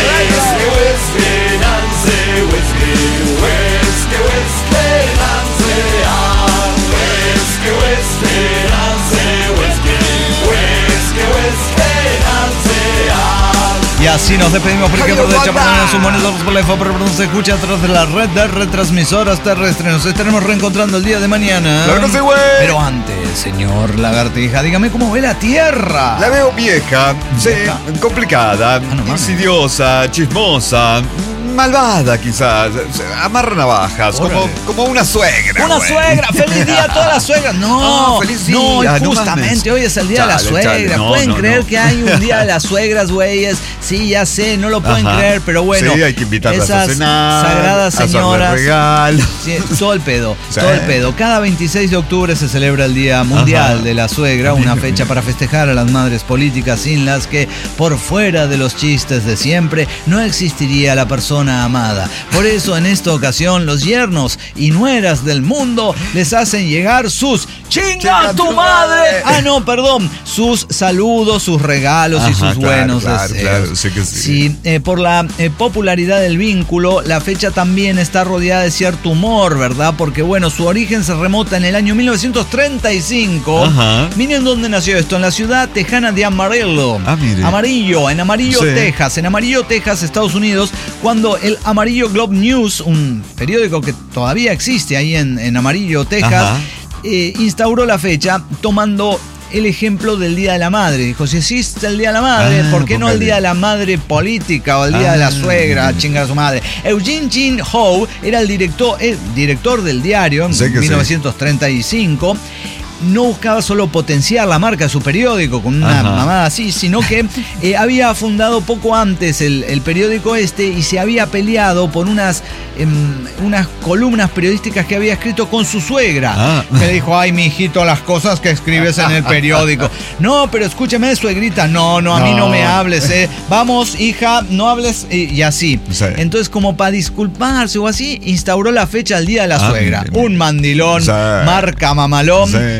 Y así nos despedimos porque Adiós, aprovecha para banda. poner sus buenos ojos por la info, pero no se escucha a través de la red de retransmisoras terrestres. Nos estaremos reencontrando el día de mañana. Claro que sí, güey. Pero antes, señor Lagartija, dígame cómo ve la Tierra. La veo vieja, sí, Vieja. complicada, Ah, no mames. insidiosa, chismosa, malvada quizás, amarra navajas, como, Órale. como una suegra. Una güey. suegra, feliz día a todas las suegras. No, Ah, feliz día, no, no justamente mames. hoy es el día de la Chale, suegra. chale, no, ¿Pueden no, creer no. que hay un día de las suegras, güeyes? Sí, ya sé, no lo pueden Ajá. creer, pero bueno. Sí, hay que invitarlas esas a cenar, sagradas hacerles señoras. regalos. Sí, todo el pedo, Sí. todo el pedo. Cada veintiséis de octubre se celebra el Día Mundial Ajá. de la Suegra, una fecha para festejar a las madres políticas sin las que, por fuera de los chistes de siempre, no existiría la persona amada. Por eso, en esta ocasión, los yernos y nueras del mundo les hacen llegar sus ¡Chinga ¡Chinga tu tu madre! madre! Ah, no, perdón. Sus saludos, sus regalos y Ajá, sus claro, buenos claro, deseos. claro, sí que sí. Sí, eh, por la eh, popularidad del vínculo, la fecha también está rodeada de cierto humor, ¿verdad? Porque, bueno, su origen se remota en el año mil novecientos treinta y cinco. Ajá. Miren dónde nació esto, en la ciudad tejana de Amarillo. Ah, mire. Amarillo, en Amarillo, Sí. Texas. En Amarillo, Texas, Estados Unidos, cuando el Amarillo Globe News, un periódico que todavía existe ahí en, en Amarillo, Texas, Ajá. eh, instauró la fecha tomando el ejemplo del Día de la Madre. Dijo, si existe el Día de la Madre, Ah, ¿por qué no el póngale. Día de la Madre política o el Día Ah, de la Suegra, bien. chingar a su madre? Eugene Jin Ho era el director, el director del diario en Sí que sí. mil novecientos treinta y cinco. No buscaba solo potenciar la marca de su periódico con una Ajá. mamada así, sino que eh, había fundado poco antes el, el periódico este y se había peleado por unas, em, unas columnas periodísticas que había escrito con su suegra. Ah. Me dijo, ay, mi hijito, las cosas que escribes en el periódico. No, pero escúchame, suegrita. No, no, a mí no, No. me hables, eh. Vamos, hija, no hables, y, y así. Sí. Entonces, como para disculparse o así, instauró la fecha del Día de la Ah, Suegra. mire, mire. Un mandilón, Sí. marca mamalón. Sí.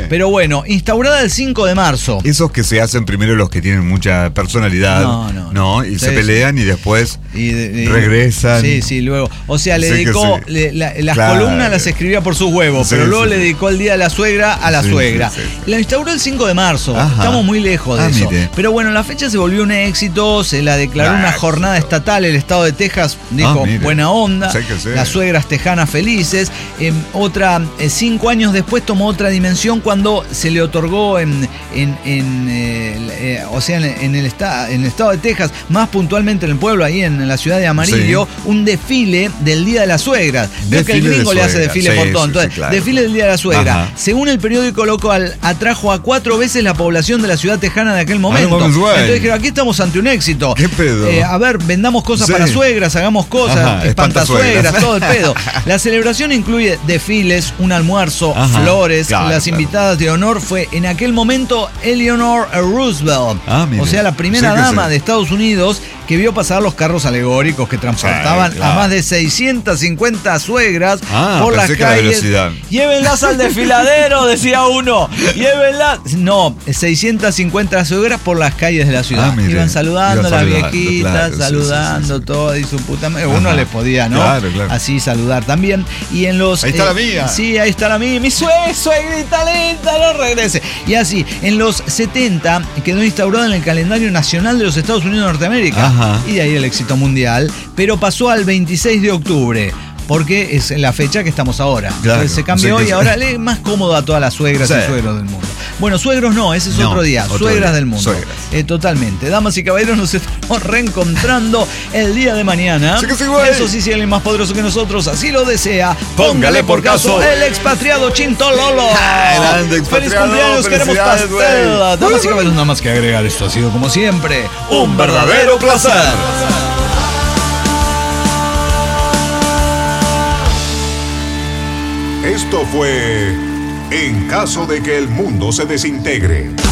Pero bueno, instaurada el cinco de marzo. Esos que se hacen primero los que tienen mucha personalidad, No, no, ¿no? Y Sí, se pelean y después Y de- y- regresan. Sí, sí, luego. O sea, le Sí que dedicó. sí. le- la- las Claro. columnas las escribía por sus huevos, Sí, pero luego sí, le sí. dedicó el día de la suegra a la Sí, suegra. sí, sí. La instauró el cinco de marzo. Ajá. Estamos muy lejos de Ah, eso. mire. Pero bueno, la fecha se volvió un éxito. Se la declaró Ah, una jornada éxito. estatal. El estado de Texas dijo Ah, mire. buena onda. Sí que sí. Las suegras tejanas felices. Eh, otra, eh, cinco años después tomó otra dimensión cuando se le otorgó en, en, en, eh, eh, o sea, en, en el esta- en el estado de Texas, más puntualmente en el pueblo, ahí en, la ciudad de Amarillo, Sí. un desfile del Día de las Suegras. Veo que el Desfile de gringo le hace suegras. desfile Sí, por todo. sí, Entonces, sí, claro. desfile del Día de la Suegra. Ajá. Según el periódico local, atrajo a cuatro veces la población de la ciudad tejana de aquel momento. mames, güey. Entonces dijeron, aquí estamos ante un éxito. ¿Qué pedo? Eh, a ver, vendamos cosas Sí. para suegras, hagamos cosas, Ajá, espantasuegras, espantasuegras. todo el pedo. La celebración incluye desfiles, un almuerzo, Ajá, flores. claro, Las claro. invitadas de honor fue en aquel momento Eleanor Roosevelt. Ah, mire. O sea, la primera Sí que dama sí. de Estados Unidos que vio pasar los carros alegóricos que transportaban Sí, claro. a más de seiscientas cincuenta suegras Ah, por las pensé que la calles. velocidad. Llévenlas al desfiladero, decía uno. Llévenlas. No, seiscientas cincuenta suegras por las calles de la ciudad. Ah, mire. Iban saludando a Iban las saludando, viejitas, claro, sí, saludando sí, sí, sí. todo y su puta madre. Uno Ajá. les podía, ¿no? Claro, claro. Así saludar también. Y en los. Ahí está la mía. Sí, ahí está la mía. Mi sue, suegrita lenta, no regrese. Y así, en los setenta quedó instaurada en el calendario nacional de los Estados Unidos de Norteamérica. Ajá. Y de ahí el éxito mundial. Pero pasó al veintiséis de octubre. Porque es la fecha que estamos ahora. Claro, Entonces se cambió sí que y sí. ahora le es más cómodo a todas las suegras Sí. y suegros del mundo. Bueno, suegros no, ese es No, otro día. otro suegras día. del mundo. Suegras. Eh, totalmente. Damas y caballeros, nos estamos reencontrando el día de mañana. Sí que sí, güey. Eso sí, si alguien más poderoso que nosotros así lo desea, Póngale por caso. el expatriado Chintololo. Grande Feliz expatriado, cumpleaños, queremos felicidades, pastel. güey. Damas y caballeros, nada más que agregar, esto ha sido como siempre Un verdadero placer. Esto fue En caso de que el mundo se desintegre.